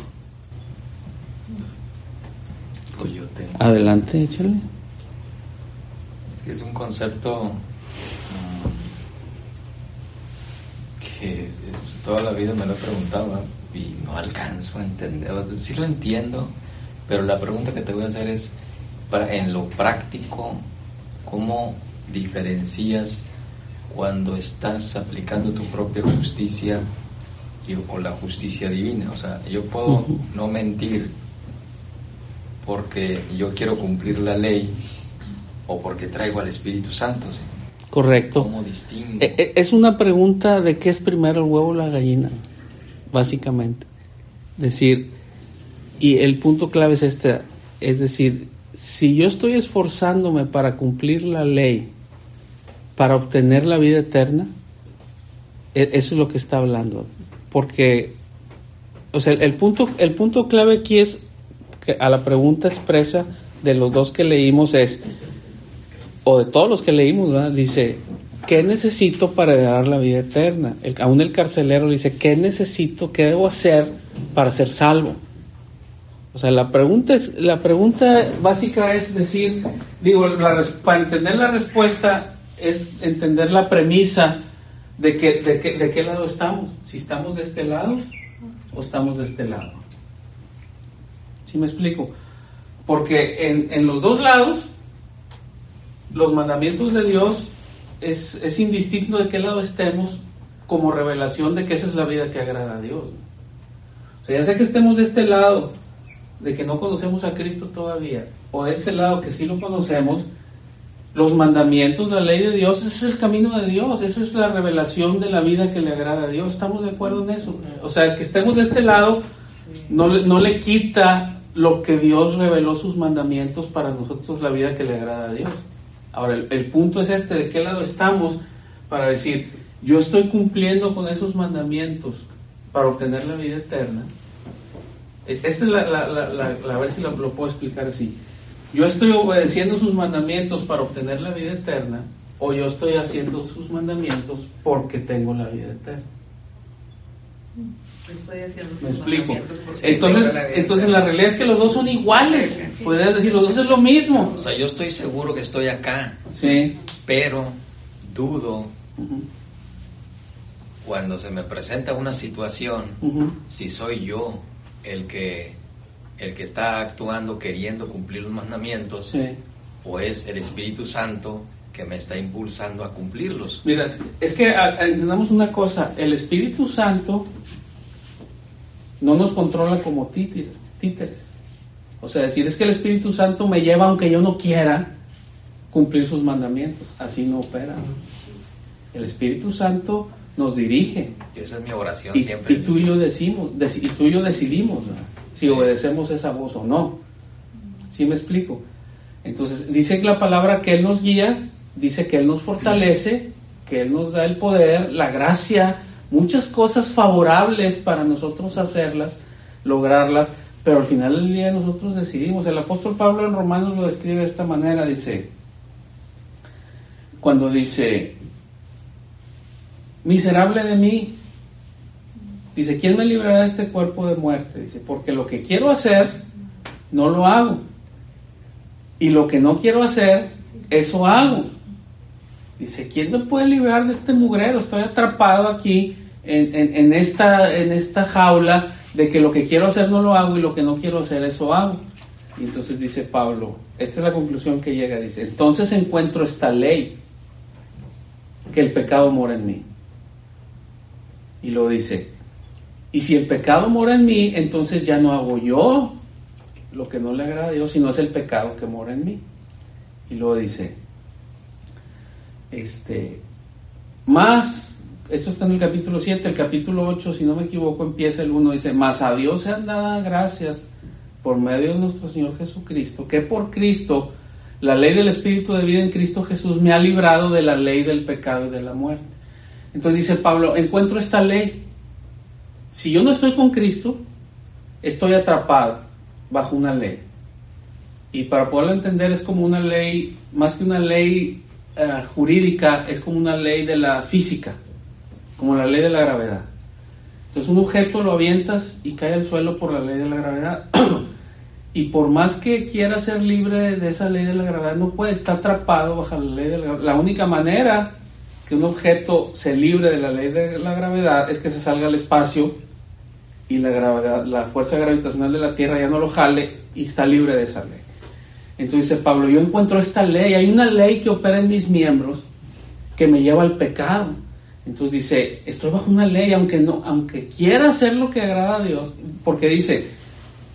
Coyote. Adelante, échale. Es que es un concepto um, que pues, toda la vida me lo he preguntado, ¿no? Y no alcanzo a entender. Sí lo entiendo, pero la pregunta que te voy a hacer es, para, en lo práctico, ¿cómo diferencias cuando estás aplicando tu propia justicia y, o la justicia divina? O sea, yo puedo uh-huh. no mentir porque yo quiero cumplir la ley o porque traigo al Espíritu Santo, ¿sí? Correcto. ¿Cómo distingo? Es una pregunta de qué es primero, el huevo o la gallina, básicamente. Decir, y el punto clave es este, es decir, si yo estoy esforzándome para cumplir la ley, para obtener la vida eterna, eso es lo que está hablando. Porque, o sea, el, el punto, el punto clave aquí es que a la pregunta expresa de los dos que leímos es, o de todos los que leímos, ¿verdad? Dice, ¿qué necesito para heredar la vida eterna? El, aún el carcelero dice, ¿qué necesito, qué debo hacer para ser salvo? O sea, la pregunta es, la pregunta básica es decir, digo, la, para entender la respuesta es entender la premisa de que, de que, de qué lado estamos, si estamos de este lado o estamos de este lado. ¿Sí me explico? Porque en, en los dos lados, los mandamientos de Dios es, es indistinto de qué lado estemos, como revelación de que esa es la vida que agrada a Dios. O sea, ya sea que estemos de este lado, de que no conocemos a Cristo todavía, o de este lado que sí lo conocemos, Los mandamientos, la ley de Dios, ese es el camino de Dios, esa es la revelación de la vida que le agrada a Dios. ¿Estamos de acuerdo en eso? O sea, que estemos de este lado no, no le quita lo que Dios reveló, sus mandamientos, para nosotros la vida que le agrada a Dios. Ahora, el, el punto es este: ¿de qué lado estamos para decir, yo estoy cumpliendo con esos mandamientos para obtener la vida eterna? Esta es la, la, la, la, la a ver si lo, lo puedo explicar así. Yo estoy obedeciendo sus mandamientos para obtener la vida eterna, o yo estoy haciendo sus mandamientos porque tengo la vida eterna. Estoy haciendo sus ¿Me explico? la Entonces, vida entonces eterna. la realidad es que los dos son iguales. Sí. Podrías decir, los dos es lo mismo. O sea, yo estoy seguro que estoy acá, Sí. pero dudo Uh-huh. cuando se me presenta una situación, Uh-huh. si soy yo el que el que está actuando queriendo cumplir los mandamientos, Sí. o es el Espíritu Santo que me está impulsando a cumplirlos. Mira, es que a- a- entendamos una cosa: el Espíritu Santo no nos controla como títeres, títeres. O sea, decir, es que el Espíritu Santo me lleva aunque yo no quiera cumplir sus mandamientos. Así no opera. El Espíritu Santo nos dirige. Y esa es mi oración Y, siempre. y tú y yo decimos, deci- y tú y yo decidimos, ¿no?, si obedecemos esa voz o no. ¿Sí me explico? Entonces, dice la palabra que Él nos guía, dice que Él nos fortalece, que Él nos da el poder, la gracia, muchas cosas favorables para nosotros hacerlas, lograrlas, pero al final del día nosotros decidimos. El apóstol Pablo en Romanos lo describe de esta manera, dice, cuando dice, miserable de mí, dice, ¿quién me librará de este cuerpo de muerte? Dice, porque lo que quiero hacer, no lo hago. Y lo que no quiero hacer, eso hago. Dice, ¿quién me puede librar de este mugrero? Estoy atrapado aquí en, en, en, esta, en esta jaula de que lo que quiero hacer no lo hago y lo que no quiero hacer, eso hago. Y entonces dice Pablo, esta es la conclusión que llega, dice, entonces encuentro esta ley, que el pecado mora en mí. Y luego dice, y si el pecado mora en mí, entonces ya no hago yo lo que no le agrada a Dios, sino es el pecado que mora en mí. Y luego dice, este, más, esto está en el capítulo siete, el capítulo ocho, si no me equivoco, empieza el uno, dice, más a Dios sean dadas gracias por medio de nuestro Señor Jesucristo, que por Cristo, la ley del Espíritu de vida en Cristo Jesús me ha librado de la ley del pecado y de la muerte. Entonces dice Pablo, encuentro esta ley. Si yo no estoy con Cristo, estoy atrapado bajo una ley. Y para poderlo entender, es como una ley, más que una ley uh, jurídica, es como una ley de la física, como la ley de la gravedad. Entonces un objeto lo avientas y cae al suelo por la ley de la gravedad. Y por más que quiera ser libre de esa ley de la gravedad, no puede, estar atrapado bajo la ley de la gravedad. La única manera que un objeto se libre de la ley de la gravedad es que se salga al espacio y la gravedad, la fuerza gravitacional de la Tierra ya no lo jale y está libre de esa ley. Entonces dice Pablo, yo encuentro esta ley, hay una ley que opera en mis miembros que me lleva al pecado. Entonces dice, estoy bajo una ley, aunque no, aunque quiera hacer lo que agrada a Dios, porque dice,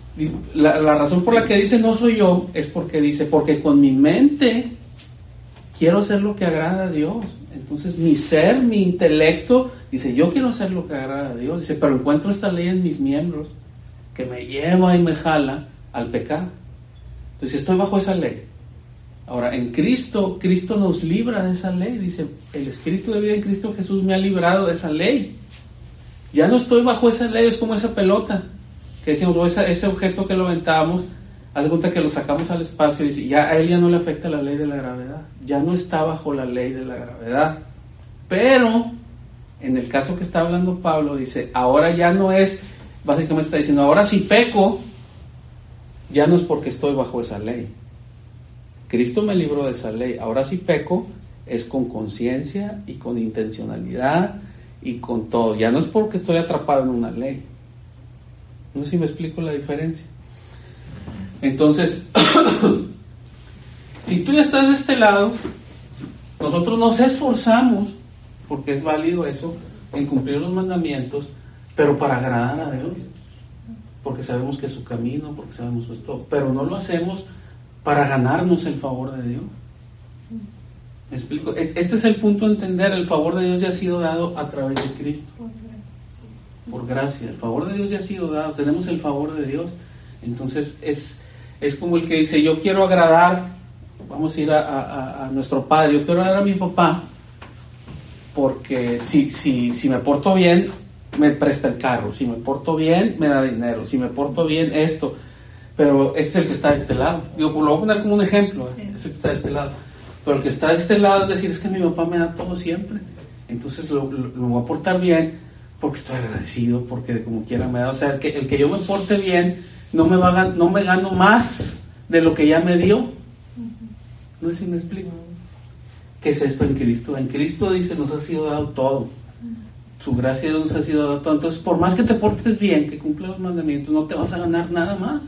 la, la razón por la que dice no soy yo, es porque dice, porque con mi mente quiero hacer lo que agrada a Dios. Entonces mi ser, mi intelecto, dice, yo quiero hacer lo que agrada a Dios. Dice, pero encuentro esta ley en mis miembros que me lleva y me jala al pecado. Entonces estoy bajo esa ley. Ahora, en Cristo, Cristo nos libra de esa ley. Dice, el Espíritu de vida en Cristo Jesús me ha librado de esa ley. Ya no estoy bajo esa ley, es como esa pelota que decimos, o esa, ese objeto que lo aventábamos, haz de cuenta que lo sacamos al espacio y dice, ya a él ya no le afecta la ley de la gravedad, ya no está bajo la ley de la gravedad. Pero en el caso que está hablando Pablo, dice, ahora ya no es, básicamente está diciendo, ahora si peco, ya no es porque estoy bajo esa ley. Cristo me libró de esa ley. Ahora si peco es con conciencia y con intencionalidad y con todo. Ya no es porque estoy atrapado en una ley. No sé si me explico la diferencia. Entonces, si tú ya estás de este lado, nosotros nos esforzamos, porque es válido eso, en cumplir los mandamientos, pero para agradar a Dios, porque sabemos que es su camino, porque sabemos esto, pero no lo hacemos para ganarnos el favor de Dios. ¿Me explico? Este es el punto de entender, el favor de Dios ya ha sido dado a través de Cristo. Por gracia, el favor de Dios ya ha sido dado, tenemos el favor de Dios. Entonces es, es como el que dice, yo quiero agradar, vamos a ir a, a, a nuestro padre, yo quiero agradar a mi papá, porque si, si, si me porto bien, me presta el carro, si me porto bien, me da dinero, si me porto bien, esto. Pero este es el que está de este lado. Digo, pues lo voy a poner como un ejemplo, ¿eh? Es el que está de este lado. Pero el que está de este lado es decir, es que mi papá me da todo siempre. Entonces lo, lo, lo voy a portar bien porque estoy agradecido, porque como quiera me da. O sea, el que, el que yo me porte bien, no me, va a, no me gano más de lo que ya me dio. No sé si me explico. ¿Qué es esto en Cristo? En Cristo dice, nos ha sido dado todo. Su gracia nos ha sido dado todo. Entonces, por más que te portes bien, que cumpla los mandamientos, no te vas a ganar nada más.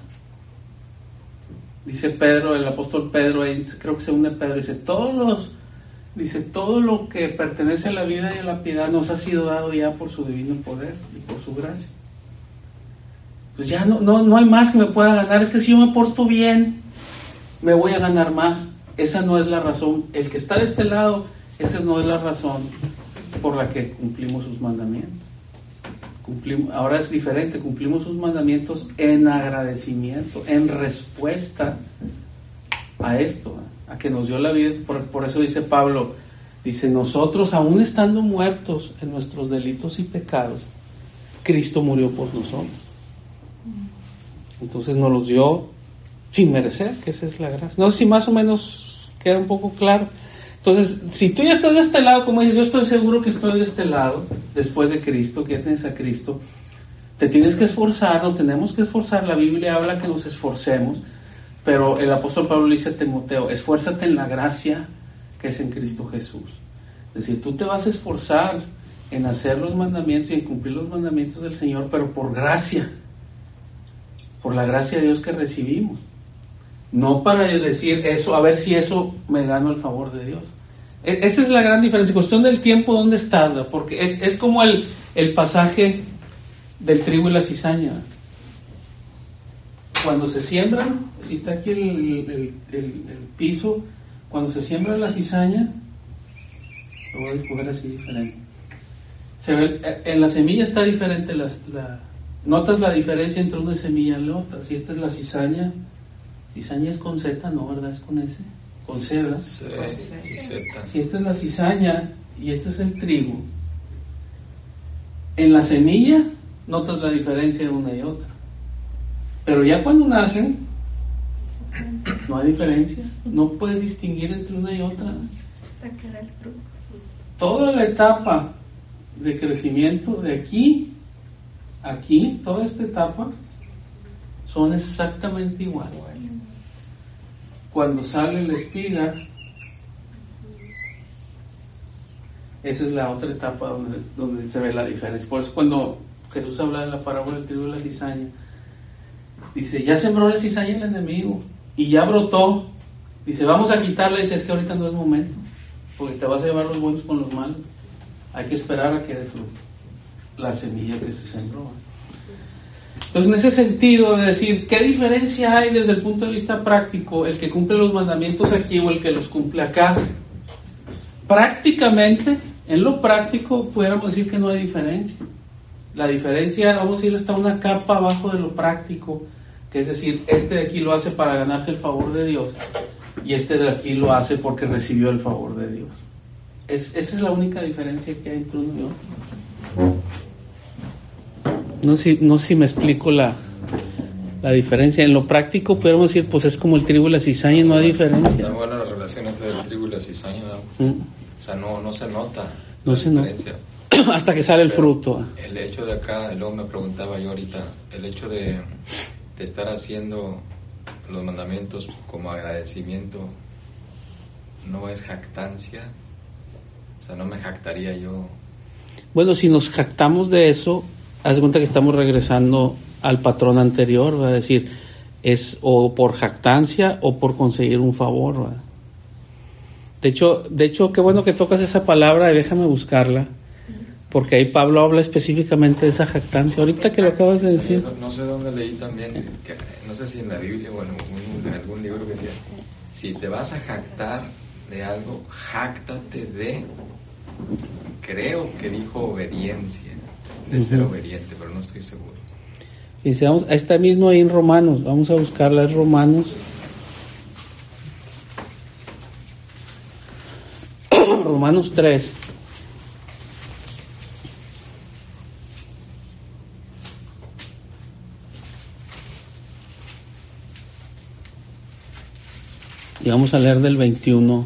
Dice Pedro, el apóstol Pedro, creo que se une Pedro, dice, todos los, dice, todo lo que pertenece a la vida y a la piedad nos ha sido dado ya por su divino poder y por su gracia. Pues ya no, no, no hay más que me pueda ganar. Es que si yo me porto bien, me voy a ganar más. Esa no es la razón. El que está de este lado, esa no es la razón por la que cumplimos sus mandamientos. Cumplimos, ahora es diferente, cumplimos sus mandamientos en agradecimiento, en respuesta a esto, a que nos dio la vida. Por, por eso dice Pablo, dice, nosotros aún estando muertos en nuestros delitos y pecados, Cristo murió por nosotros. Entonces nos los dio sin merecer, que esa es la gracia. No sé si más o menos queda un poco claro. Entonces, si tú ya estás de este lado, como dices, yo estoy seguro que estoy de este lado, después de Cristo, que ya tienes a Cristo, te tienes que esforzar, nos tenemos que esforzar. La Biblia habla que nos esforcemos, pero el apóstol Pablo le dice a Timoteo, esfuérzate en la gracia que es en Cristo Jesús. Es decir, tú te vas a esforzar en hacer los mandamientos y en cumplir los mandamientos del Señor, pero por gracia, por la gracia de Dios que recibimos. No para decir eso, a ver si eso me gano el favor de Dios. E- esa es la gran diferencia. Cuestión del tiempo, ¿dónde estás? Porque es, es como el, el pasaje del trigo y la cizaña. Cuando se siembran, si está aquí el, el, el, el, el piso, cuando se siembra la cizaña, lo voy a escoger así diferente. Se ve, en la semilla está diferente. Las, la, notas la diferencia entre una semilla y la otra. Si esta es la cizaña, cizaña es con Z, no, ¿verdad? Es con S, con C, ¿verdad? C y Z. Si esta es la cizaña y este es el trigo, en la semilla notas la diferencia de una y otra. Pero ya cuando nacen, no hay diferencia, no puedes distinguir entre una y otra. Hasta que da el fruto. Toda la etapa de crecimiento de aquí, aquí, toda esta etapa, son exactamente iguales. Cuando sale la espiga, esa es la otra etapa donde, donde se ve la diferencia. Por eso cuando Jesús habla de la parábola del trigo y la cizaña, dice, ya sembró la cizaña el enemigo y ya brotó. Dice, vamos a quitarla. Dice, es que ahorita no es momento, porque te vas a llevar los buenos con los malos. Hay que esperar a que dé fruto la semilla que se sembró. Entonces, en ese sentido de decir, ¿qué diferencia hay desde el punto de vista práctico el que cumple los mandamientos aquí o el que los cumple acá? Prácticamente, en lo práctico, pudiéramos decir que no hay diferencia. La diferencia, vamos a decir, está una capa abajo de lo práctico, que es decir, este de aquí lo hace para ganarse el favor de Dios y este de aquí lo hace porque recibió el favor de Dios. Es, esa es la única diferencia que hay entre uno y otro. No sé, no sé si me explico la, la diferencia. En lo práctico podemos decir, pues es como el trigo y la cizaña, no hay diferencia. Está buena la relación esa del trigo y la cizaña, ¿no? Mm. O sea, no, no se nota no la se diferencia. Nota. Hasta que sale el Pero fruto. El hecho de acá, luego me preguntaba yo ahorita, el hecho de, de estar haciendo los mandamientos como agradecimiento, ¿no es jactancia? O sea, no me jactaría yo. Bueno, si nos jactamos de eso, haz de cuenta que estamos regresando al patrón anterior, va a decir, es o por jactancia o por conseguir un favor, ¿verdad? De hecho, de hecho, qué bueno que tocas esa palabra y déjame buscarla, porque ahí Pablo habla específicamente de esa jactancia. Ahorita que lo acabas de decir. No, no sé dónde leí también, que, no sé si en la Biblia o en, un, en algún libro que decía, si te vas a jactar de algo, jáctate de, creo que dijo obediencia, de uh-huh. ser obediente, pero no estoy seguro. Y si vamos, está mismo ahí en Romanos, vamos a buscarla en Romanos. Romanos tres. Y vamos a leer del veintiuno.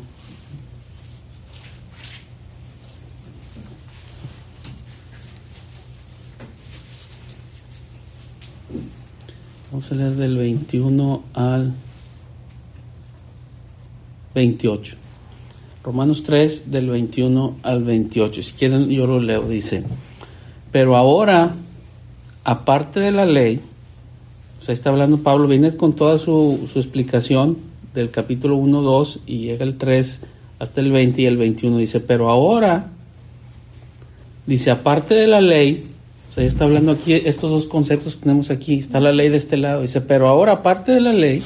Vamos a leer del veintiuno al veintiocho. Romanos tres, del veintiuno al veintiocho. Si quieren, yo lo leo. Dice: pero ahora, aparte de la ley, o sea, está hablando Pablo, viene con toda su, su explicación del capítulo uno, dos, y llega el tres hasta el veinte y el veintiuno. Dice: pero ahora, dice, aparte de la ley, o sea, ya está hablando aquí, estos dos conceptos que tenemos aquí, está la ley de este lado. Dice: pero ahora, aparte de la ley,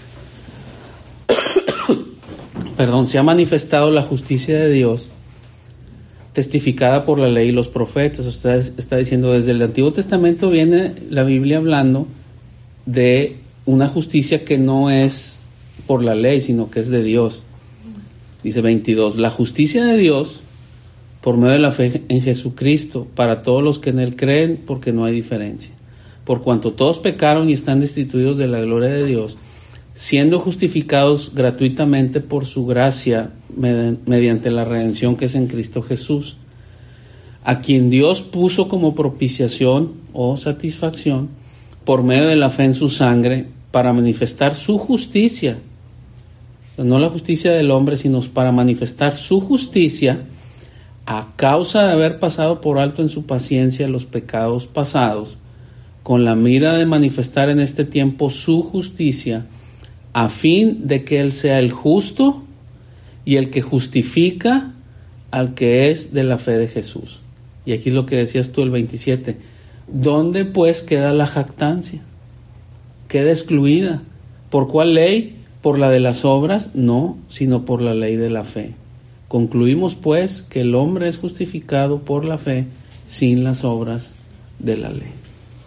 perdón, se ha manifestado la justicia de Dios, testificada por la ley y los profetas. Usted está diciendo, desde el Antiguo Testamento viene la Biblia hablando de una justicia que no es por la ley, sino que es de Dios. Dice veintidós: la justicia de Dios por medio de la fe en Jesucristo para todos los que en Él creen, porque no hay diferencia. Por cuanto todos pecaron y están destituidos de la gloria de Dios, siendo justificados gratuitamente por su gracia mediante la redención que es en Cristo Jesús, a quien Dios puso como propiciación o satisfacción por medio de la fe en su sangre, para manifestar su justicia, no la justicia del hombre, sino para manifestar su justicia, a causa de haber pasado por alto en su paciencia los pecados pasados, con la mira de manifestar en este tiempo su justicia, a fin de que Él sea el justo y el que justifica al que es de la fe de Jesús. Y aquí lo que decías tú, el veintisiete: ¿dónde pues queda la jactancia? Queda excluida. ¿Por cuál ley? ¿Por la de las obras? No, sino por la ley de la fe. Concluimos pues que el hombre es justificado por la fe sin las obras de la ley.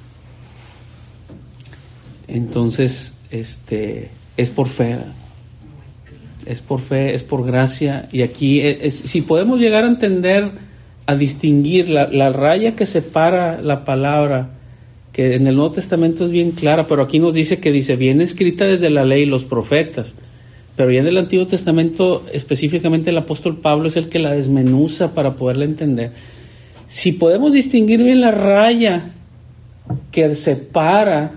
Entonces, este, es por fe, es por fe, es por gracia. Y aquí, es, si podemos llegar a entender, a distinguir la, la raya que separa la palabra, que en el Nuevo Testamento es bien clara, pero aquí nos dice que dice, viene escrita desde la ley y los profetas, pero ya en el Antiguo Testamento, específicamente el apóstol Pablo es el que la desmenuza para poderla entender. Si podemos distinguir bien la raya que separa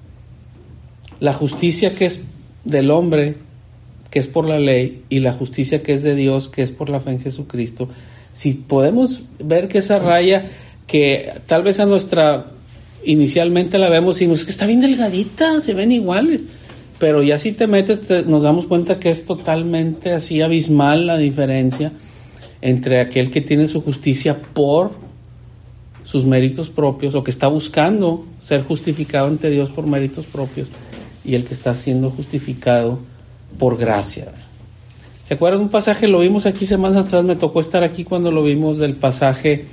la justicia que es del hombre, que es por la ley, y la justicia que es de Dios, que es por la fe en Jesucristo, si podemos ver que esa raya, que tal vez a nuestra inicialmente la vemos y decimos, es que está bien delgadita, se ven iguales, pero ya si te metes te, nos damos cuenta que es totalmente así abismal la diferencia entre aquel que tiene su justicia por sus méritos propios, o que está buscando ser justificado ante Dios por méritos propios, y el que está siendo justificado por gracia. ¿Se acuerdan de un pasaje? Lo vimos aquí semanas atrás, me tocó estar aquí cuando lo vimos, del pasaje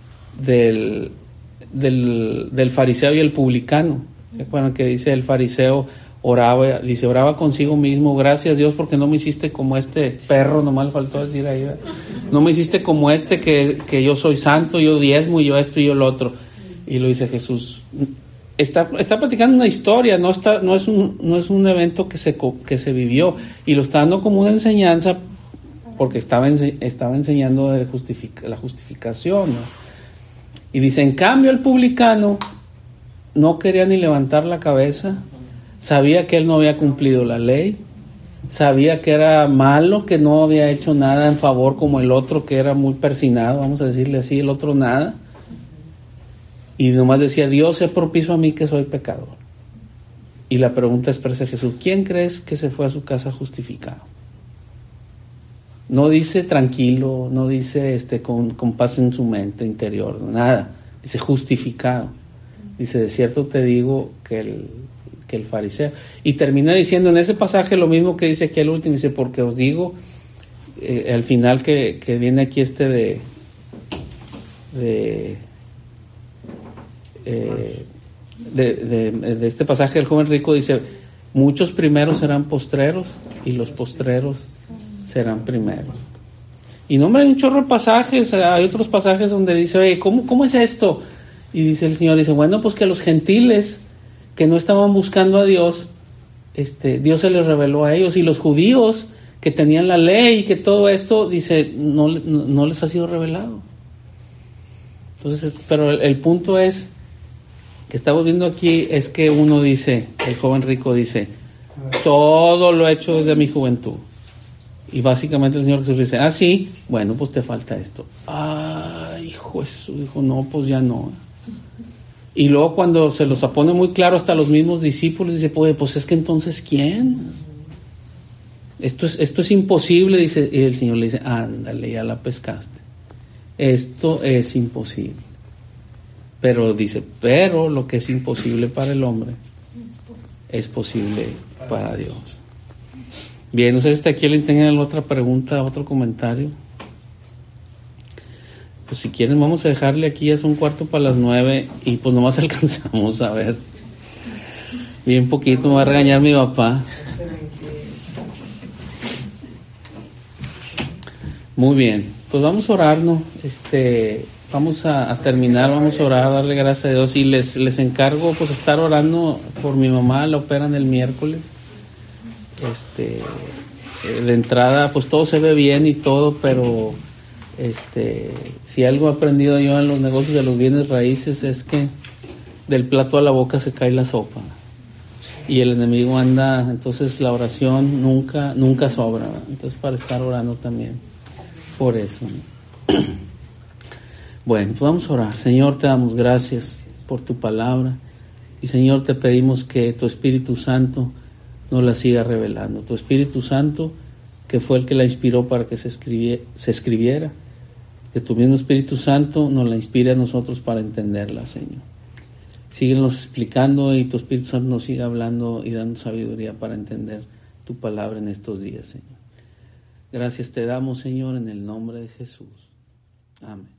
del Del, del fariseo y el publicano. ¿Se acuerdan que dice el fariseo oraba, dice, oraba consigo mismo, gracias Dios porque no me hiciste como este perro, nomás le faltó decir ahí, ¿verdad? No me hiciste como este que, que yo soy santo, yo diezmo y yo esto y yo lo otro. Y lo dice Jesús. Está, está platicando una historia, no está, no es un, no es un evento que se, que se vivió, y lo está dando como una enseñanza porque estaba, ense, estaba enseñando de justific, la justificación, ¿no? Y dice, en cambio el publicano no quería ni levantar la cabeza, sabía que él no había cumplido la ley, sabía que era malo, que no había hecho nada en favor como el otro, que era muy persinado, vamos a decirle así, el otro nada, y nomás decía, Dios se propicio a mí que soy pecador. Y la pregunta es para Jesús, ¿quién crees que se fue a su casa justificado? No dice tranquilo, no dice este con, con paz en su mente interior, nada. Dice justificado. Dice, de cierto te digo que el, que el fariseo. Y termina diciendo en ese pasaje lo mismo que dice aquí al último. Dice, porque os digo, eh, al final que, que viene aquí este de de, eh, de, de de este pasaje del joven rico, dice: muchos primeros serán postreros y los postreros serán primeros. Y no, hombre, hay un chorro de pasajes, hay otros pasajes donde dice: oye, ¿cómo, cómo es esto? Y dice el Señor, dice: bueno, pues que los gentiles que no estaban buscando a Dios, este, Dios se les reveló a ellos, y los judíos que tenían la ley y que todo esto, dice, no, no, no les ha sido revelado. Entonces, pero el, el punto es que estamos viendo aquí es que uno dice, el joven rico dice: todo lo he hecho desde mi juventud. Y básicamente el Señor Jesús dice: ah, sí, bueno, pues te falta esto. Ay, hijo Jesús, dijo: no, pues ya no. Y luego cuando se los pone muy claro hasta los mismos discípulos, dice: pues, pues es que entonces ¿quién? Esto es, esto es imposible, dice, y el Señor le dice: ándale, ya la pescaste. Esto es imposible. Pero dice, pero lo que es imposible para el hombre es posible para Dios. Bien, no sé si aquí alguien tenga otra pregunta, otro comentario. Pues si quieren vamos a dejarle aquí, es un cuarto para las nueve y pues nomás alcanzamos a ver. Bien poquito, me va a regañar mi papá. Muy bien, pues vamos a orar, ¿no? Este, vamos a, a terminar, vamos a orar, a darle gracias a Dios, y les, les encargo pues estar orando por mi mamá. La operan el miércoles. Este, de entrada pues todo se ve bien y todo, pero este, si algo he aprendido yo en los negocios de los bienes raíces es que del plato a la boca se cae la sopa y el enemigo anda, entonces la oración nunca nunca sobra, entonces para estar orando también por eso. Bueno, pues vamos a orar. Señor, te damos gracias por tu palabra, y Señor, te pedimos que tu Espíritu Santo nos la siga revelando. Tu Espíritu Santo, que fue el que la inspiró para que se escribiera, se escribiera, que tu mismo Espíritu Santo nos la inspire a nosotros para entenderla, Señor. Síguenos explicando, y tu Espíritu Santo nos siga hablando y dando sabiduría para entender tu palabra en estos días, Señor. Gracias te damos, Señor, en el nombre de Jesús. Amén.